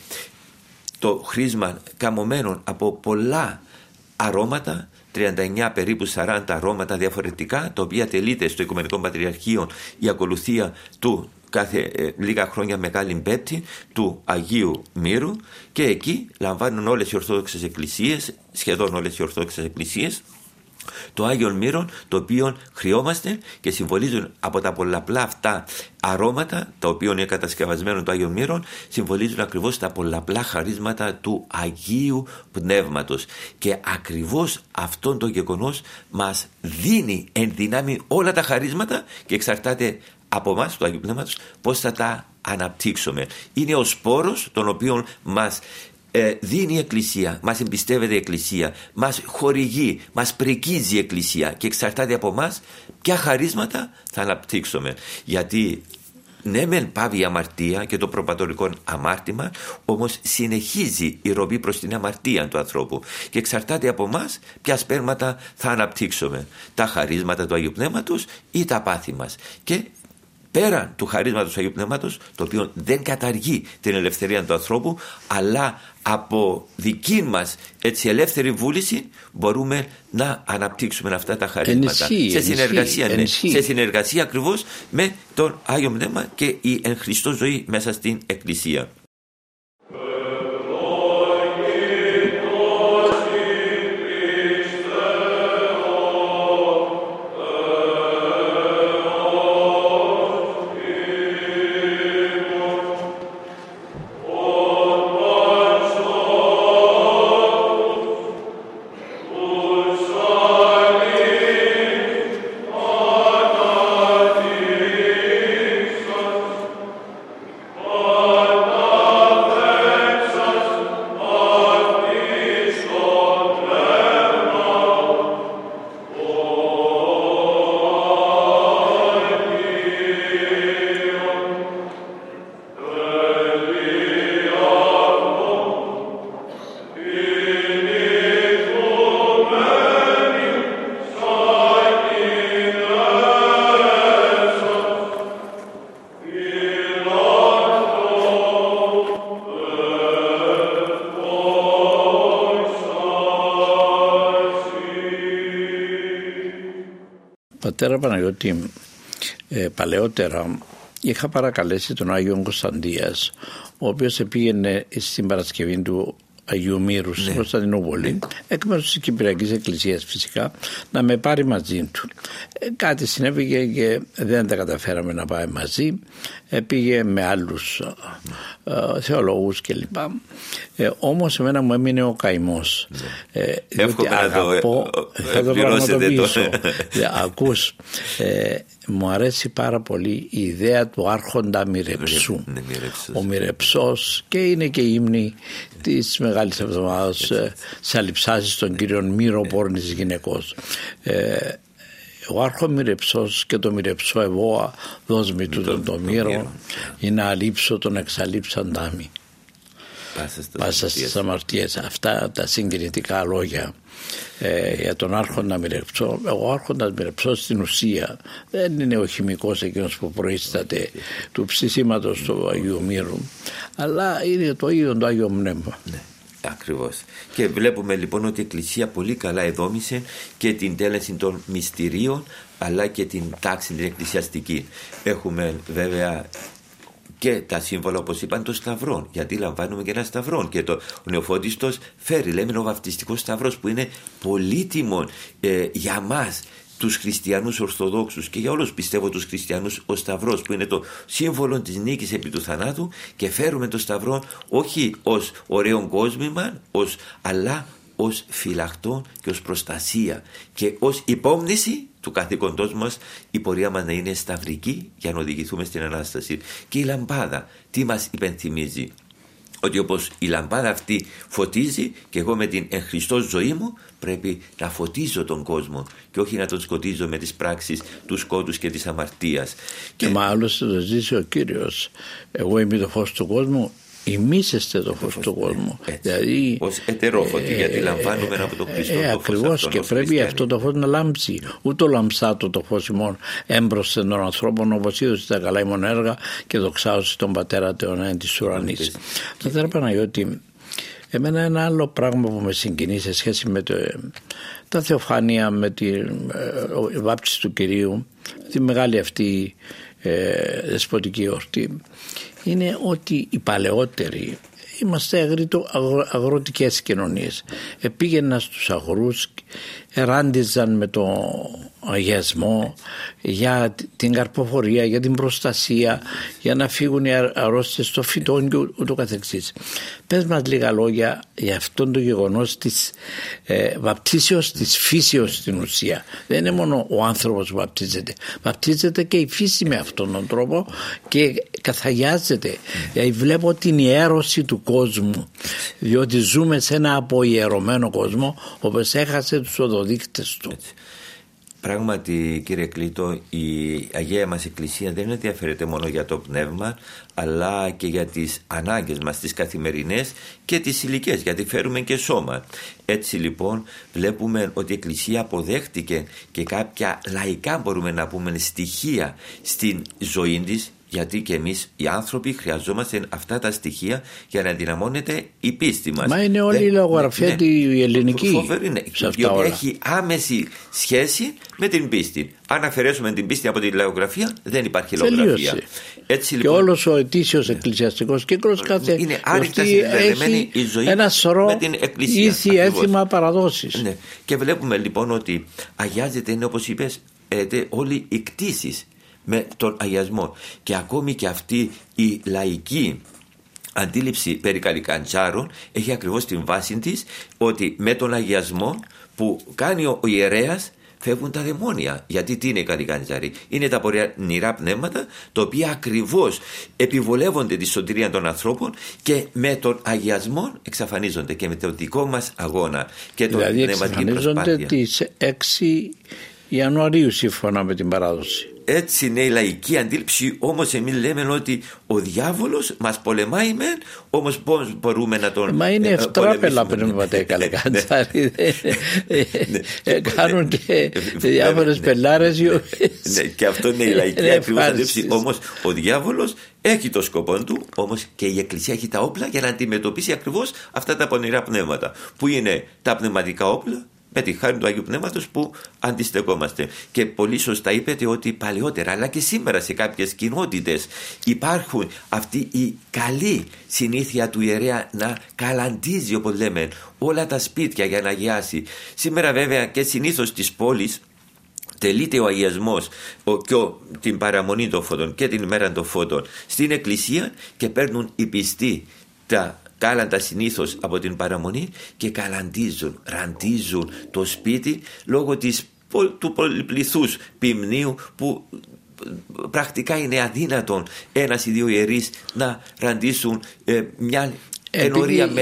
το χρίσμα καμωμένο από πολλά αρώματα, 39 περίπου 40 αρώματα διαφορετικά, τα οποία τελείται στο Οικουμενικό Πατριαρχείο η ακολουθία του κάθε λίγα χρόνια Μεγάλη Πέμπτη του Αγίου Μύρου, και εκεί λαμβάνουν όλες οι Ορθόδοξες Εκκλησίες, σχεδόν όλες οι Ορθόδοξες Εκκλησίες, το Άγιον Μύρον, το οποίο χρειόμαστε και συμβολίζουν από τα πολλαπλά αυτά αρώματα, τα οποία είναι κατασκευασμένο το Άγιον Μύρον, συμβολίζουν ακριβώς τα πολλαπλά χαρίσματα του Αγίου Πνεύματος. Και ακριβώς αυτόν το γεγονός μας δίνει εν δυνάμει όλα τα χαρίσματα και εξαρτάται από εμάς του Αγίου Πνεύματος πώς θα τα αναπτύξουμε. Είναι ο σπόρος τον οποίο μας δίνει η Εκκλησία, μας εμπιστεύεται η Εκκλησία, μας χορηγεί, μας πρικίζει η Εκκλησία και εξαρτάται από εμάς ποια χαρίσματα θα αναπτύξουμε. Γιατί ναι μεν πάβει η αμαρτία και το προπατορικό αμάρτημα, όμως συνεχίζει η ροπή προς την αμαρτία του ανθρώπου και εξαρτάται από εμάς ποια σπέρματα θα αναπτύξουμε, τα χαρίσματα του Αγίου Πνεύματος ή τα πάθη μας. Και πέραν του χαρίσματος του Αγίου Πνεύματος, το οποίο δεν καταργεί την ελευθερία του ανθρώπου, αλλά από δική μας έτσι ελεύθερη βούληση μπορούμε να αναπτύξουμε αυτά τα χαρίσματα. Σε συνεργασία ακριβώς με τον Άγιο Πνεύμα και η εν Χριστώ ζωή μέσα στην Εκκλησία. Πατέρα Παναγιώτη, παλαιότερα είχα παρακαλέσει τον Άγιο Κωνσταντίας, ο οποίος πήγαινε στην Παρασκευή του Αγίου Μύρου στην Κωνσταντινούπολη, εκ μέρους της Κυπριακής Εκκλησίας φυσικά, να με πάρει μαζί του. Κάτι συνέβηκε και δεν τα καταφέραμε να πάμε μαζί. Πήγε με άλλους θεολόγους κλπ. Όμως εμένα μου έμεινε ο καημός. Διότι αγαπώ, θα το πραγματοποιήσω. Ακούς, μου αρέσει πάρα πολύ η ιδέα του άρχοντα Μοιρεψού. Ο Μοιρεψός, και είναι και η ύμνη της Μεγάλης Εβδομάδας, σαλιψάσεις των κύριων Μυροπόρνης γυναικός. Ο άρχον Μοιρεψός και το Μοιρεψό εγώ δώσ' μη τούτον το μύρο, ή να αλείψω τον εξαλείψαντά μη πάσα στις αμαρτίες. Αυτά τα συγκινητικά λόγια για τον άρχοντα Μοιρεψό. Ο άρχοντας Μοιρεψός στην ουσία δεν είναι ο χημικός εκείνος που προείσταται του ψησίματος του Αγίου Μύρου, αλλά είναι το ίδιο το Άγιο Πνεύμα. Ακριβώς. Και βλέπουμε λοιπόν ότι η Εκκλησία πολύ καλά εδόμησε και την τέλεση των μυστηρίων, αλλά και την τάξη την εκκλησιαστική. Έχουμε βέβαια και τα σύμβολα, όπως είπαν, των σταυρών, γιατί λαμβάνουμε και ένα σταυρό, και ο Νεοφώτιστος φέρει, λέμε, ο βαπτιστικός σταυρός, που είναι πολύτιμο για μας τους χριστιανούς Ορθοδόξους και για όλους, πιστεύω, τους χριστιανούς, ο σταυρός που είναι το σύμβολο της νίκης επί του θανάτου, και φέρουμε το σταυρό όχι ως ωραίο κόσμημα, αλλά ως φυλακτό και ως προστασία και ως υπόμνηση του καθήκοντός μας, η πορεία μας να είναι σταυρική για να οδηγηθούμε στην Ανάσταση. Και η λαμπάδα τι μας υπενθυμίζει? Ότι όπως η λαμπάδα αυτή φωτίζει, και εγώ με την εν Χριστώ ζωή μου πρέπει να φωτίζω τον κόσμο και όχι να τον σκοτίζω με τις πράξεις του σκότους και της αμαρτίας. Και μάλιστα το ζήσει ο Κύριος, εγώ είμαι το φως του κόσμου, ημίσεστε το φως του κόσμου. Δηλαδή, ως ετερόφωτοι, γιατί λαμβάνουμε από τον Χριστό το φως. Ακριβώς, και πρέπει αυτό το φως να λάμψει. Ούτω λαμψάτο το φως ημών έμπροσθε των ανθρώπων, όπως είδος τα καλά ημών έργα, και δοξάωση τον Πατέρα Τεόν εν της ουρανής. Πατέρα Παναγιώτη, εμένα ένα άλλο πράγμα που με συγκινεί σε σχέση με τα θεοφάνεια, με τη βάπτιση του Κυρίου, τη μεγάλη αυτή δεσποτική εορτή, είναι ότι οι παλαιότεροι, είμαστε αγροτικές κοινωνίες, πήγαιναν στους αγρούς, ράντιζαν με το αγιασμό για την καρποφορία, για την προστασία, για να φύγουν οι αρρώστιες στο φυτό και ούτω καθεξής. Πες μας λίγα λόγια για αυτόν το γεγονός της βαπτίσεως της φύσεως στην ουσία. Δεν είναι μόνο ο άνθρωπος που βαπτίζεται και η φύση με αυτόν τον τρόπο, και καθαγιάζεται. Δηλαδή βλέπω την ιέρωση του κόσμου, διότι ζούμε σε ένα αποϊερωμένο κόσμο, όπως έχασε τους οδοδείκτες του. Πράγματι, κύριε Κλήτο, η Αγία μας Εκκλησία δεν ενδιαφέρεται μόνο για το πνεύμα, αλλά και για τις ανάγκες μας, τις καθημερινές και τις ηλικές, γιατί φέρουμε και σώμα. Έτσι λοιπόν βλέπουμε ότι η Εκκλησία αποδέχτηκε και κάποια λαϊκά, μπορούμε να πούμε, στοιχεία στην ζωή της, γιατί και εμείς οι άνθρωποι χρειαζόμαστε αυτά τα στοιχεία για να ενδυναμώνεται η πίστη μας. Μα είναι όλη η λογογραφία η ελληνική. Φοβερή, ναι, η οποία έχει άμεση σχέση με την πίστη. Αν αφαιρέσουμε την πίστη από τη λογογραφία, δεν υπάρχει λογογραφία. Έτσι, και λοιπόν, όλος ο ετήσιος εκκλησιαστικός κύκλος κάθε είναι άρρηκτα συνδεδεμένη η ζωή ένα σωρό με την Εκκλησία. Ήθη έθιμα παραδόσεις. Ναι. Και βλέπουμε λοιπόν ότι αγιάζεται, είναι όπως είπες, όλοι οι κτήσεις με τον αγιασμό, και ακόμη και αυτή η λαϊκή αντίληψη περί καλικαντζάρων έχει ακριβώς την βάση της ότι με τον αγιασμό που κάνει ο ιερέας φεύγουν τα δαιμόνια. Γιατί τι είναι οι καλικαντζάροι? Είναι τα πονηρά πνεύματα, τα οποία ακριβώς επιβολεύονται τη σωτηρία των ανθρώπων και με τον αγιασμό εξαφανίζονται, και με τον δικό μας αγώνα και τον δηλαδή πνευματική προσπάθεια. εξαφανίζονται τις 6 Ιανουαρίου σύμφωνα με την παράδοση. Έτσι είναι η λαϊκή αντίληψη, όμως εμείς λέμε ότι ο διάβολος μας πολεμάει μεν, όμως πώς μπορούμε να τον Μα είναι ευτράπελα πνεύματα οι καλικαντζάροι. Κάνουν και διάφορες πελάρες. Ναι, και αυτό είναι η λαϊκή ακριβώς αντίληψη. Όμως ο διάβολος έχει το σκοπό του, όμως και η Εκκλησία έχει τα όπλα για να αντιμετωπίσει ακριβώς αυτά τα πονηρά πνεύματα. Που είναι τα πνευματικά όπλα? με τη χάρη του Αγίου Πνεύματος που αντιστεκόμαστε. Και πολύ σωστά είπετε ότι παλαιότερα αλλά και σήμερα σε κάποιες κοινότητες υπάρχουν αυτή η καλή συνήθεια του ιερέα να καλαντίζει, όπως λέμε, όλα τα σπίτια για να αγιάσει. Σήμερα βέβαια και συνήθως της πόλης τελείται ο αγιασμός και την παραμονή των φώτων και την ημέρα των φώτων στην εκκλησία και παίρνουν οι πιστοί τα κάλαντα συνήθως από την παραμονή και καλαντίζουν, ραντίζουν το σπίτι λόγω του πολυπληθούς ποιμνίου που πρακτικά είναι αδύνατον ένας ή δύο ιερείς να ραντίσουν μια ενορία με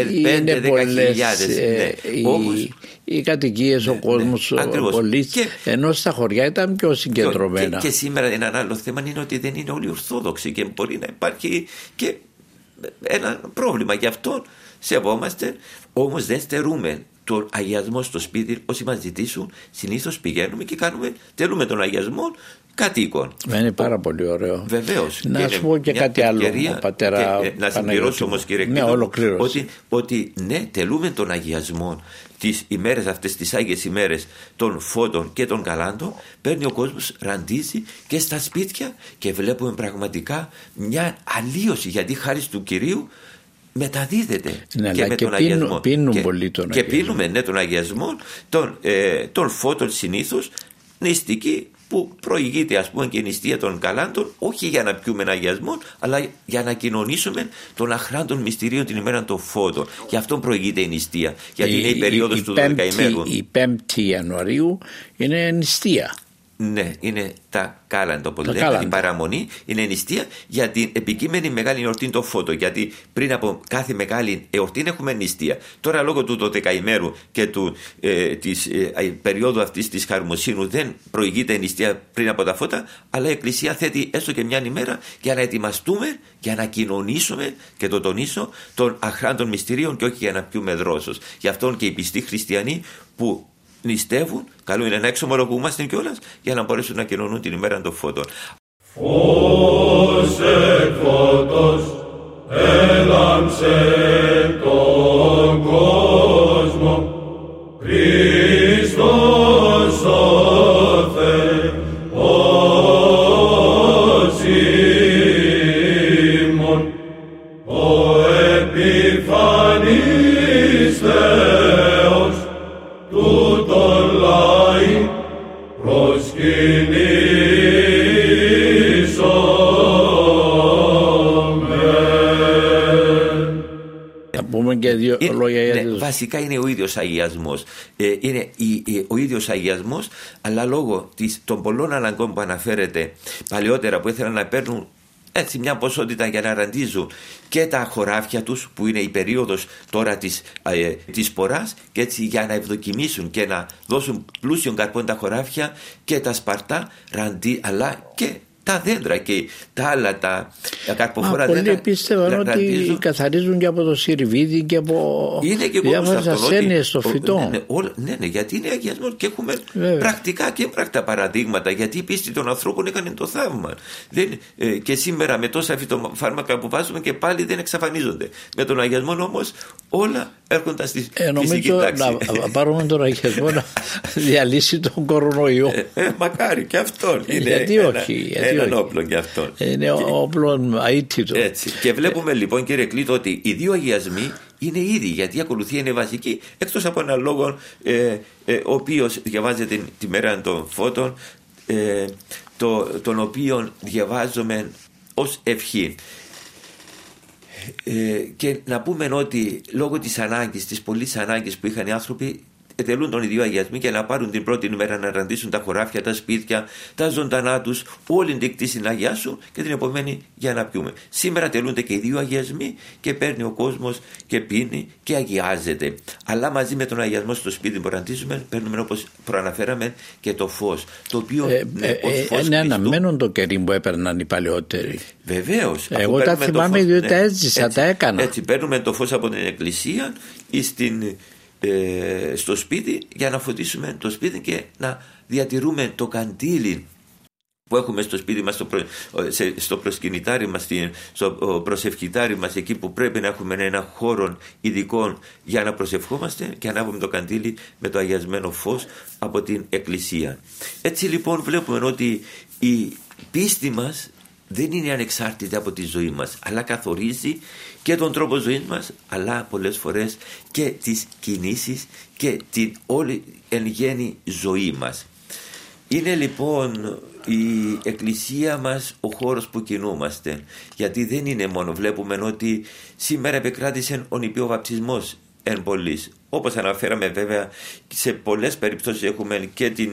5-10 οι κατοικίες, ο κόσμος, ο πολίτης, ενώ στα χωριά ήταν πιο συγκεντρωμένα. Και σήμερα ένα άλλο θέμα είναι ότι δεν είναι όλοι ορθόδοξοι και μπορεί να υπάρχει και ένα πρόβλημα. Γι' αυτό σεβόμαστε, όμως δεν στερούμε τον αγιασμό στο σπίτι. Όσοι μας ζητήσουν, συνήθως πηγαίνουμε και τελούμε τον αγιασμό κατοίκων. Είναι πάρα πολύ ωραίο. Βεβαίως. Να σου πω και κάτι άλλο, πατέρα. Να συμπληρώσω όμως, κύριε Κλήτο, ότι ναι, τελούμε τον αγιασμό τις ημέρες αυτές, τις Άγιες ημέρες των φώτων και των καλάντων. Παίρνει ο κόσμος, ραντίζει και στα σπίτια και βλέπουμε πραγματικά μια αλλίωση, γιατί χάρη του Κυρίου μεταδίδεται και με τον αγιασμό. Πίνουν πολύ τον αγιασμό. Και πίνουμε τον αγιασμό των φώτων συνήθως νηστική που προηγείται, ας πούμε, και η νηστεία των καλάντων, όχι για να πιούμε αγιασμό, αλλά για να κοινωνήσουμε των αχράντων μυστηρίων την ημέρα των φώτων. Γι' αυτό προηγείται η νηστεία, γιατί είναι η περίοδος του 12ημέρου. Η 5η Ιανουαρίου είναι νηστεία. Ναι, είναι τα κάλαντα, όπως λέμε, η παραμονή είναι νηστεία για την επικείμενη μεγάλη εορτή των φώτων. Γιατί πριν από κάθε μεγάλη εορτή έχουμε νηστεία. Τώρα, λόγω του 12ημέρου και της περίοδου αυτής της χαρμοσύνου, δεν προηγείται η νηστεία πριν από τα φώτα, αλλά η Εκκλησία θέτει έστω και μια ημέρα για να ετοιμαστούμε, για να κοινωνήσουμε, και το τονίσω, των αχράντων μυστηρίων και όχι για να πιούμε δρόσος. Γι' αυτό και οι πιστοί χριστιανοί που νηστεύουν, καλό είναι να εξομολογούμαστε κιόλας για να μπορέσουν να κοινωνούν την ημέρα των φώτων. Φως εκ φώτος έλαμψε τον κόσμο, Χριστός ο Θεός ημών, ο επιφανής Θεός τούτον λαοί προσκυνήσομε. Θα πούμε και δύο λόγια για τους... Βασικά είναι ο ίδιος αγιασμός. Είναι ο ίδιος αγιασμός, αλλά λόγω των πολλών αναγκών που αναφέρεται παλαιότερα, που ήθελαν να παίρνουν έτσι μια ποσότητα για να ραντίζουν και τα χωράφια τους, που είναι η περίοδος τώρα της σποράς, και έτσι για να ευδοκιμήσουν και να δώσουν πλούσιον καρπόν τα χωράφια και τα σπαρτά, αλλά και τα δέντρα και τα άλλα τα καρποφόρα δέντρα. Πολλοί πίστευαν ότι καθαρίζουν και από το σιρβίδι και από διάφορες ασθένειες στο φυτό. Ναι, γιατί είναι αγιασμός και έχουμε πρακτικά και πρακτικά παραδείγματα, γιατί η πίστη των ανθρώπων έκανε το θαύμα. Και σήμερα με τόσα φυτοφάρμακα που βάζουμε και πάλι δεν εξαφανίζονται. Με τον αγιασμό όμως όλα έρχονται στη φυσική τάξη. Να πάρουμε τον αγιασμό να διαλύσει τον κορονοϊό. Μακάρι και αυτόν. Γιατί όχι. Έναν όπλο και αυτόν. Είναι όπλο αίτητο. Έτσι. Και βλέπουμε λοιπόν, κύριε Κλήτο, ότι οι δύο αγιασμοί είναι ίδιοι, γιατί η ακολουθία είναι βασική, εκτός από έναν λόγο ο οποίος διαβάζεται τη μέρα των φώτων, τον οποίον διαβάζουμε ως ευχή. Και να πούμε ότι λόγω της ανάγκης, της πολλής ανάγκης που είχαν οι άνθρωποι, τελούν τον ίδιο αγιασμοί και να πάρουν την πρώτη ημέρα να ραντίσουν τα χωράφια, τα σπίτια, τα ζωντανά τους, όλη την κτήση να αγιάσουν, και την επομένη για να πιούμε. Σήμερα τελούνται και οι δύο αγιασμοί και παίρνει ο κόσμος και πίνει και αγιάζεται. Αλλά μαζί με τον αγιασμό στο σπίτι που ραντίζουμε, παίρνουμε, όπως προαναφέραμε, και το φως. Το οποίο είναι αναμένον το κερί που έπαιρναν οι παλαιότεροι. Βεβαίως. Εγώ τα θυμάμαι διότι τα έζησα, τα έκανα. Έτσι, παίρνουμε το φως από την εκκλησία στο σπίτι για να φωτίσουμε το σπίτι και να διατηρούμε το καντήλι που έχουμε στο σπίτι μας, στο προσκυνητάρι μας, στο προσευχητάρι μας, εκεί που πρέπει να έχουμε ένα χώρο ειδικό για να προσευχόμαστε, και ανάβουμε το καντήλι με το αγιασμένο φως από την Εκκλησία. Έτσι λοιπόν βλέπουμε ότι η πίστη μας δεν είναι ανεξάρτητη από τη ζωή μας, αλλά καθορίζει και τον τρόπο ζωής μας, αλλά πολλές φορές και τις κινήσεις και την όλη εν γέννη ζωή μας. Είναι λοιπόν η Εκκλησία μας ο χώρος που κινούμαστε, γιατί δεν είναι μόνο, βλέπουμε ότι σήμερα επεκράτησε ο νηπιό βαπτισμός εν πολλής. Όπως αναφέραμε, βέβαια, σε πολλές περιπτώσεις έχουμε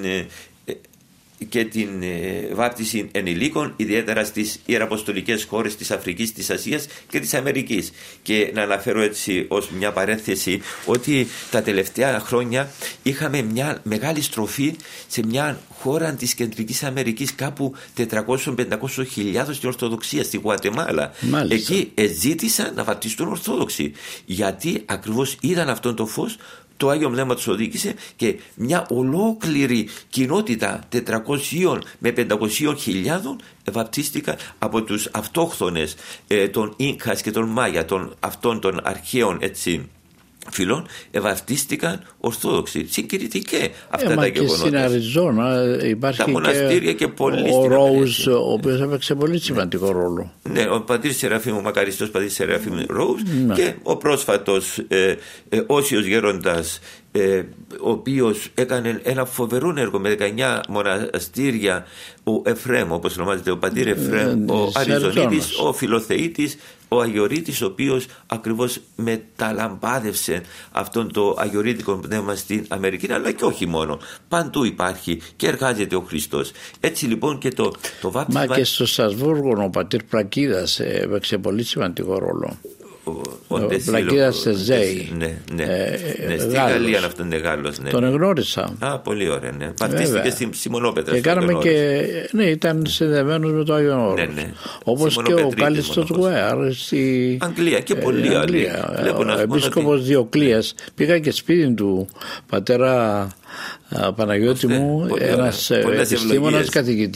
και την βάπτιση ενηλίκων, ιδιαίτερα στις ιεραποστολικές χώρες της Αφρικής, της Ασίας και της Αμερικής. Και να αναφέρω έτσι ως μια παρένθεση ότι τα τελευταία χρόνια είχαμε μια μεγάλη στροφή σε μια χώρα της Κεντρικής Αμερικής, κάπου 400-500 χιλιάδες στην Ορθοδοξία, στη Γουατεμάλα. Εκεί ζήτησαν να βαπτιστούν Ορθόδοξοι, γιατί ακριβώς είδαν αυτόν το φως. Το Άγιο Πνεύμα τους οδήγησε και μια ολόκληρη κοινότητα 400 με 500 χιλιάδων βαπτίστηκαν από τους αυτόχθονες των Ίνκας και των Μάγια, αυτών των αρχαίων έτσι φίλων, βαπτίστηκαν Ορθόδοξοι. Συγκριτικέ αυτά τα γεγονότα. Και στην Αριζόνα υπάρχει τα μοναστήρια και ο Ρόουζ, ο οποίος έπαιξε πολύ σημαντικό ρόλο. Ναι, ο πατήρ Σεραφείμ, ο μακαριστός πατήρ Σεραφείμ Ρόουζ, και ο πρόσφατος Όσιος Γέροντας, ο οποίος έκανε ένα φοβερό έργο με 19 μοναστήρια, ο Εφρέμ, όπως ονομάζεται, ο πατήρ Εφρέμ, ο Αριζονίτης, ο Φιλοθεήτης, ο Αγιορείτης, ο οποίος ακριβώς μεταλαμπάδευσε αυτόν το αγιορείτικο πνεύμα στην Αμερική, αλλά και όχι μόνο. Παντού υπάρχει και εργάζεται ο Χριστός. Έτσι λοιπόν και το βάπτισμα. Μα και στο Στρασβούργο ο πατήρ Πλακίδας έπαιξε πολύ σημαντικό ρόλο. Ο Πλακίδας Σεζέη. Ναι. Στη Γαλλία αυτόν είναι Γάλλος. Ναι. Τον εγνώρισα. Πολύ ωραία. Ναι. Βαπτίστηκε στη Σιμονόπετρα. Και κάναμε και. Ναι, ήταν συνδεμένος με το Άγιο Όρος. Ναι. Όπως και ο Κάλιστος Γουέρ στη Αγγλία και πολλοί άλλοι. Ο επίσκοπος Διοκλείας. Πήγα και σπίτι του πατέρα Παναγιώτη μου, ένας επιστήμονας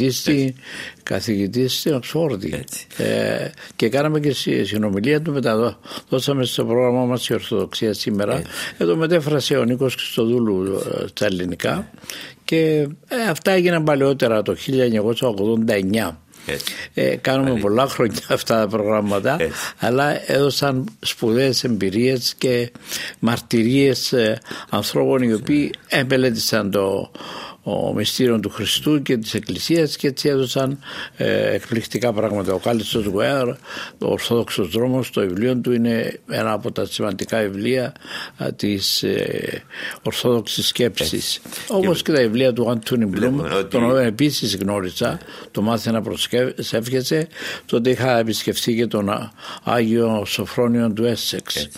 καθηγητής στην Οξφόρδη, και κάναμε και συνομιλία του, μεταδώσαμε στο πρόγραμμα μας η Ορθοδοξία σήμερα. Εδώ μετέφρασε ο Νίκος Χριστοδούλου στα ελληνικά, και αυτά έγιναν παλαιότερα το 1989. Κάνουμε πολλά χρόνια αυτά τα προγράμματα, αλλά έδωσαν σπουδαίες εμπειρίες και μαρτυρίες ανθρώπων οι οποίοι μελέτησαν το μυστήριο του Χριστού και της Εκκλησίας, και έτσι έδωσαν εκπληκτικά πράγματα. Ο Κάλιστος Γουέρ, ο Ορθόδοξος Δρόμος, το βιβλίο του είναι ένα από τα σημαντικά βιβλία της Ορθόδοξης σκέψης, όπως και τα βιβλία του Αντώνη Μπλουμ, τον οποίο επίσης γνώρισα, το μάθε να προσεύχεσαι. Τότε είχα επισκεφθεί και τον Άγιο Σοφρόνιο του Έσσεξ.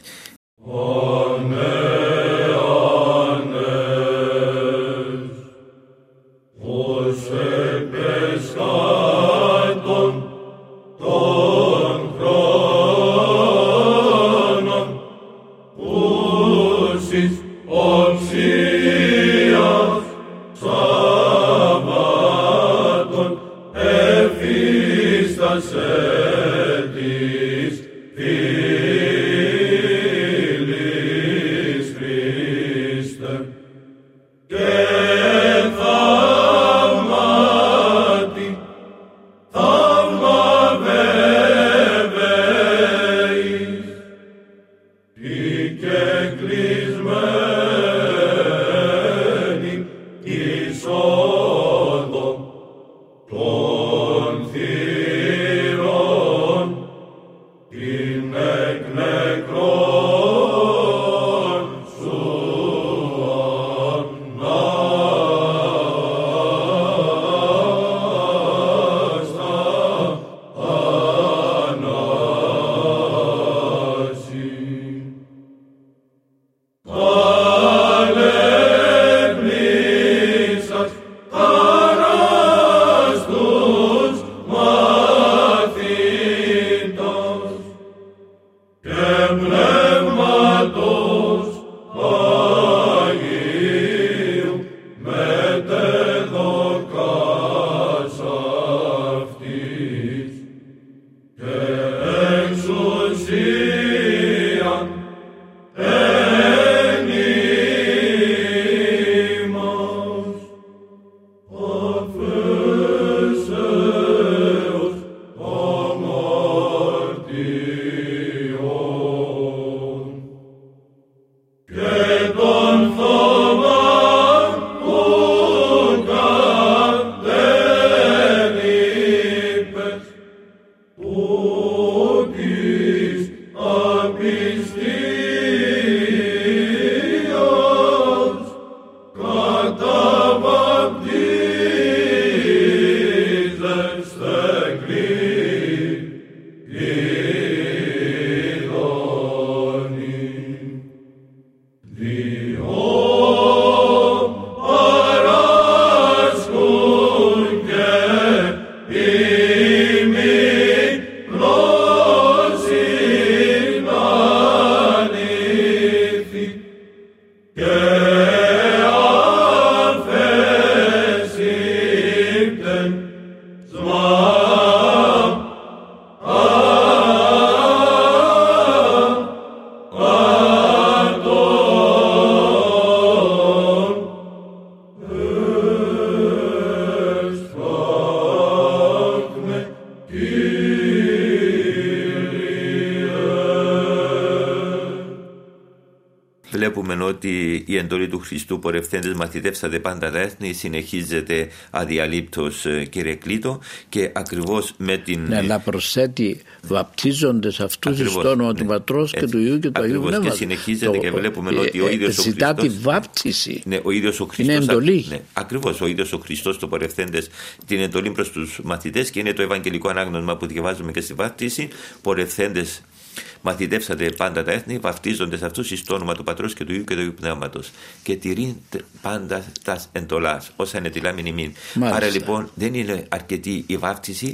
Βλέπουμε ότι η εντολή του Χριστού πορευθέντες μαθητεύσατε πάντα τα έθνη συνεχίζεται αδιαλείπτως, κύριε Κλήτο, και ακριβώς με την... Ναι, αλλά προσθέτει βαπτίζοντες αυτούς στο όνομα του Πατρός και του Υιού και του Αγίου Πνεύματος. Και συνεχίζεται και βλέπουμε ότι ο ίδιος ο Χριστός... Ζητά τη βάπτιση. Ναι, ο ίδιος ο Χριστός... Είναι εντολή. Ναι, ακριβώς, ο ίδιος ο Χριστός το πορευθέντες την εντολή προς τους μαθητές, και είναι το ευαγγελικό ανάγνωσμα που διαβάζουμε και στη βάπτιση. Πορευθέντες μαθητεύσατε πάντα τα έθνη, βαφτίζοντες αυτούς εις το όνομα του Πατρός και του Υιού και του Αγίου Πνεύματος, και τηρεί πάντα τα εντολάς, όσα είναι τη λάμινη μην. Άρα λοιπόν δεν είναι αρκετή η βάφτιση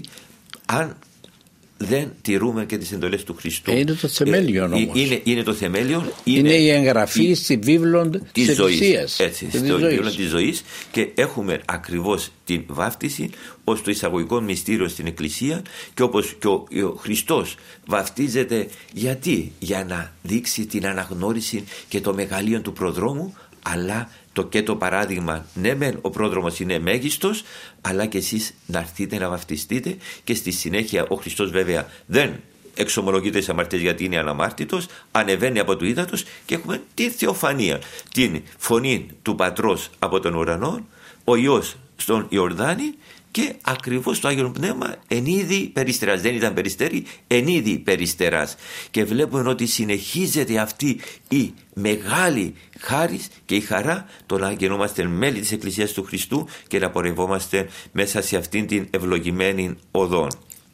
αν δεν τηρούμε και τις εντολές του Χριστού. Είναι το θεμέλιο όμως. Είναι το θεμέλιο. Είναι η εγγραφή στη βίβλο της Εκκλησίας. Έτσι, στο βίβλο της ζωής, και έχουμε ακριβώς την βάφτιση ως το εισαγωγικό μυστήριο στην Εκκλησία, και όπως και ο Χριστός βαφτίζεται γιατί? Για να δείξει την αναγνώριση και το μεγαλείο του προδρόμου, αλλά και το παράδειγμα, ναι μεν ο πρόδρομος είναι μέγιστος, αλλά και εσείς να έρθετε να βαφτιστείτε, και στη συνέχεια ο Χριστός βέβαια δεν εξομολογείται τις αμαρτίες γιατί είναι αναμάρτητος, ανεβαίνει από του ύδατος, και έχουμε τη θεοφανία, την φωνή του Πατρός από τον ουρανό, ο Υιός στον Ιορδάνη, και ακριβώς το Άγιο Πνεύμα εν είδη περιστεράς. Δεν ήταν περιστέρι, εν είδη περιστεράς. Και βλέπουμε ότι συνεχίζεται αυτή η μεγάλη χάρις και η χαρά το να γινόμαστε μέλη της Εκκλησίας του Χριστού και να πορευόμαστε μέσα σε αυτήν την ευλογημένη οδόν.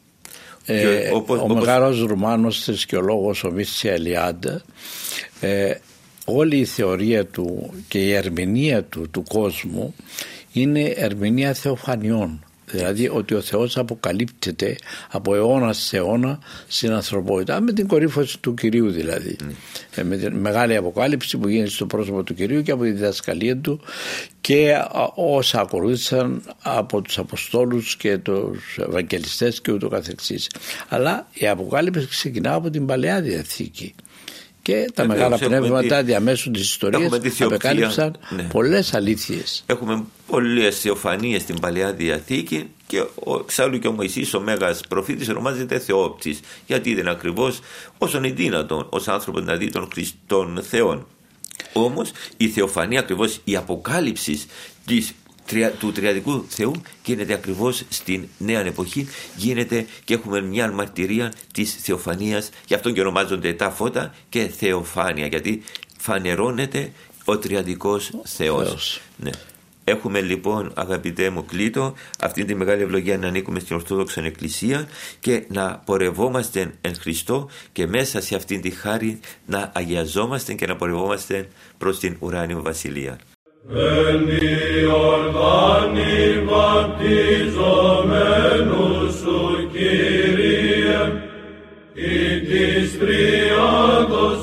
Ο μεγάλος Ρουμάνος θρησκεολόγος ο Μίρσια Ελιάντα, όλη η θεωρία του και η ερμηνεία του κόσμου είναι ερμηνεία θεοφανιών. Δηλαδή ότι ο Θεός αποκαλύπτεται από αιώνα σε αιώνα στην ανθρωπότητα, με την κορύφωση του Κυρίου δηλαδή. Με την μεγάλη αποκάλυψη που γίνεται στο πρόσωπο του Κυρίου και από τη διδασκαλία του και όσα ακολούθησαν από τους Αποστόλους και τους Ευαγγελιστές και ούτω καθεξής. Αλλά η αποκάλυψη ξεκινά από την Παλαιά Διαθήκη. Και τα μεγάλα πνεύματα διαμέσου της ιστορίας απεκάλυψαν πολλές αλήθειες. Έχουμε πολλές θεοφανίες στην Παλαιά Διαθήκη, και εξάλλου και ο Μωυσής, ο μέγας προφήτης, ονομάζεται Θεόπτης, γιατί ήταν ακριβώς όσον είναι δύνατον ως άνθρωπος να δει τον Θεόν. Όμως η θεοφανία, ακριβώς η αποκάλυψη του τριαδικού Θεού, γίνεται ακριβώς στην νέα εποχή, γίνεται, και έχουμε μια μαρτυρία της θεοφανίας, γι' αυτό και ονομάζονται τα φώτα και θεοφάνεια, γιατί φανερώνεται ο τριαδικός Θεός. Ναι. Έχουμε λοιπόν, αγαπητέ μου Κλήτο, αυτή τη μεγάλη ευλογία να ανήκουμε στην Ορθόδοξη Εκκλησία και να πορευόμαστε εν Χριστώ, και μέσα σε αυτήν τη χάρη να αγιαζόμαστε και να πορευόμαστε προς την ουράνια Βασιλεία. Εν Ιορδάνη βαπτιζομένου σου, Κύριε, ή της Τριάδος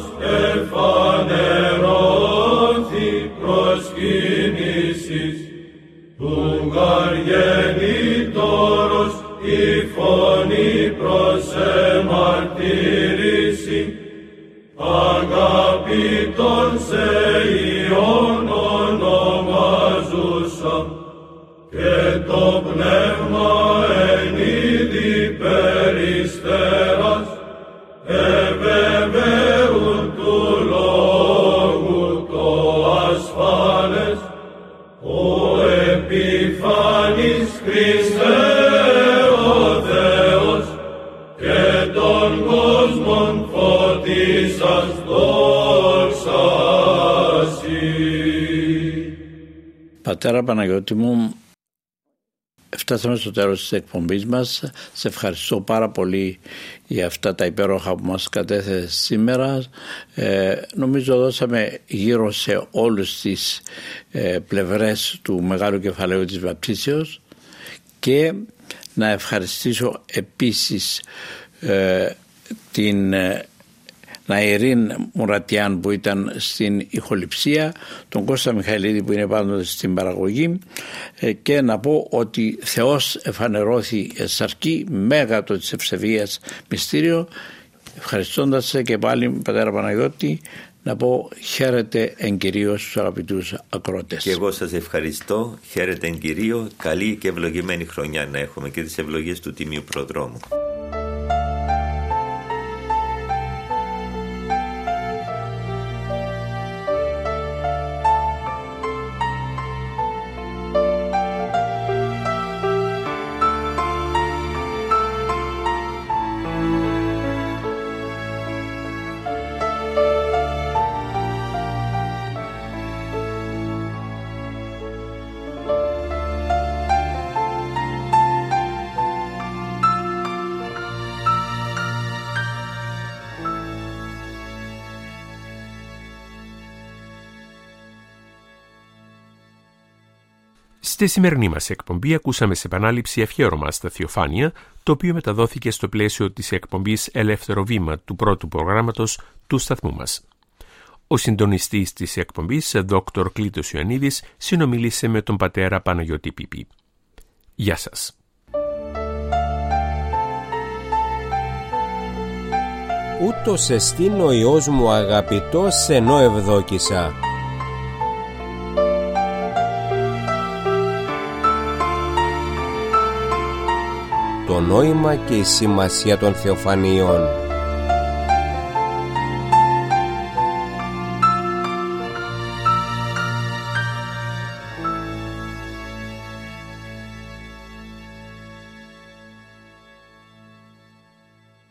εφανερώθη προσκύνησης, του γαργενήτωρος η φωνή προς εμαρτύρηση, αγαπητόν σε Υιόν ονομάζουσα, και το το πνεύμα εν είδη περιστέρας, ευεβαίουν του λόγου το ασφάλες, ο επιφανής Χριστέ ο Θεός, και των κόσμων φωτίσας δόξα σοι. Πατέρα Παναγιώτη μου, φτάσαμε στο τέλος της εκπομπής μας. Σε ευχαριστώ πάρα πολύ για αυτά τα υπέροχα που μας κατέθεσε σήμερα. Νομίζω δώσαμε γύρω σε όλες τις πλευρές του μεγάλου κεφαλαίου της βαπτίσεως, και να ευχαριστήσω επίσης την Ναηρίν Μουρατιάν που ήταν στην ηχοληψία, τον Κώστα Μιχαηλίδη που είναι πάντοτε στην παραγωγή, και να πω ότι Θεός εφανερώθη σαρκή, μέγατο της ευσεβίας μυστήριο. Ευχαριστώντας σε και πάλι, Πατέρα Παναγιώτη, να πω χαίρετε εν κυρίω στους αγαπητούς ακρότες. Και εγώ σας ευχαριστώ, χαίρετε εν κυρίω, καλή και ευλογημένη χρονιά να έχουμε και τις ευλογίες του Τιμίου Προδρόμου. Στη σημερινή μας εκπομπή ακούσαμε σε επανάληψη αφιέρωμα στα Θεοφάνεια, το οποίο μεταδόθηκε στο πλαίσιο της εκπομπής Ελεύθερο Βήμα του πρώτου προγράμματος του σταθμού μας. Ο συντονιστής της εκπομπής, Δ. Κλήτος Ιωαννίδης, συνομίλησε με τον πατέρα Παναγιώτη Πίπη. Γεια σας. Ούτως εστίν ο Υιός μου αγαπητός, ενώ ευδόκησα. Το νόημα και η σημασία των Θεοφανιών.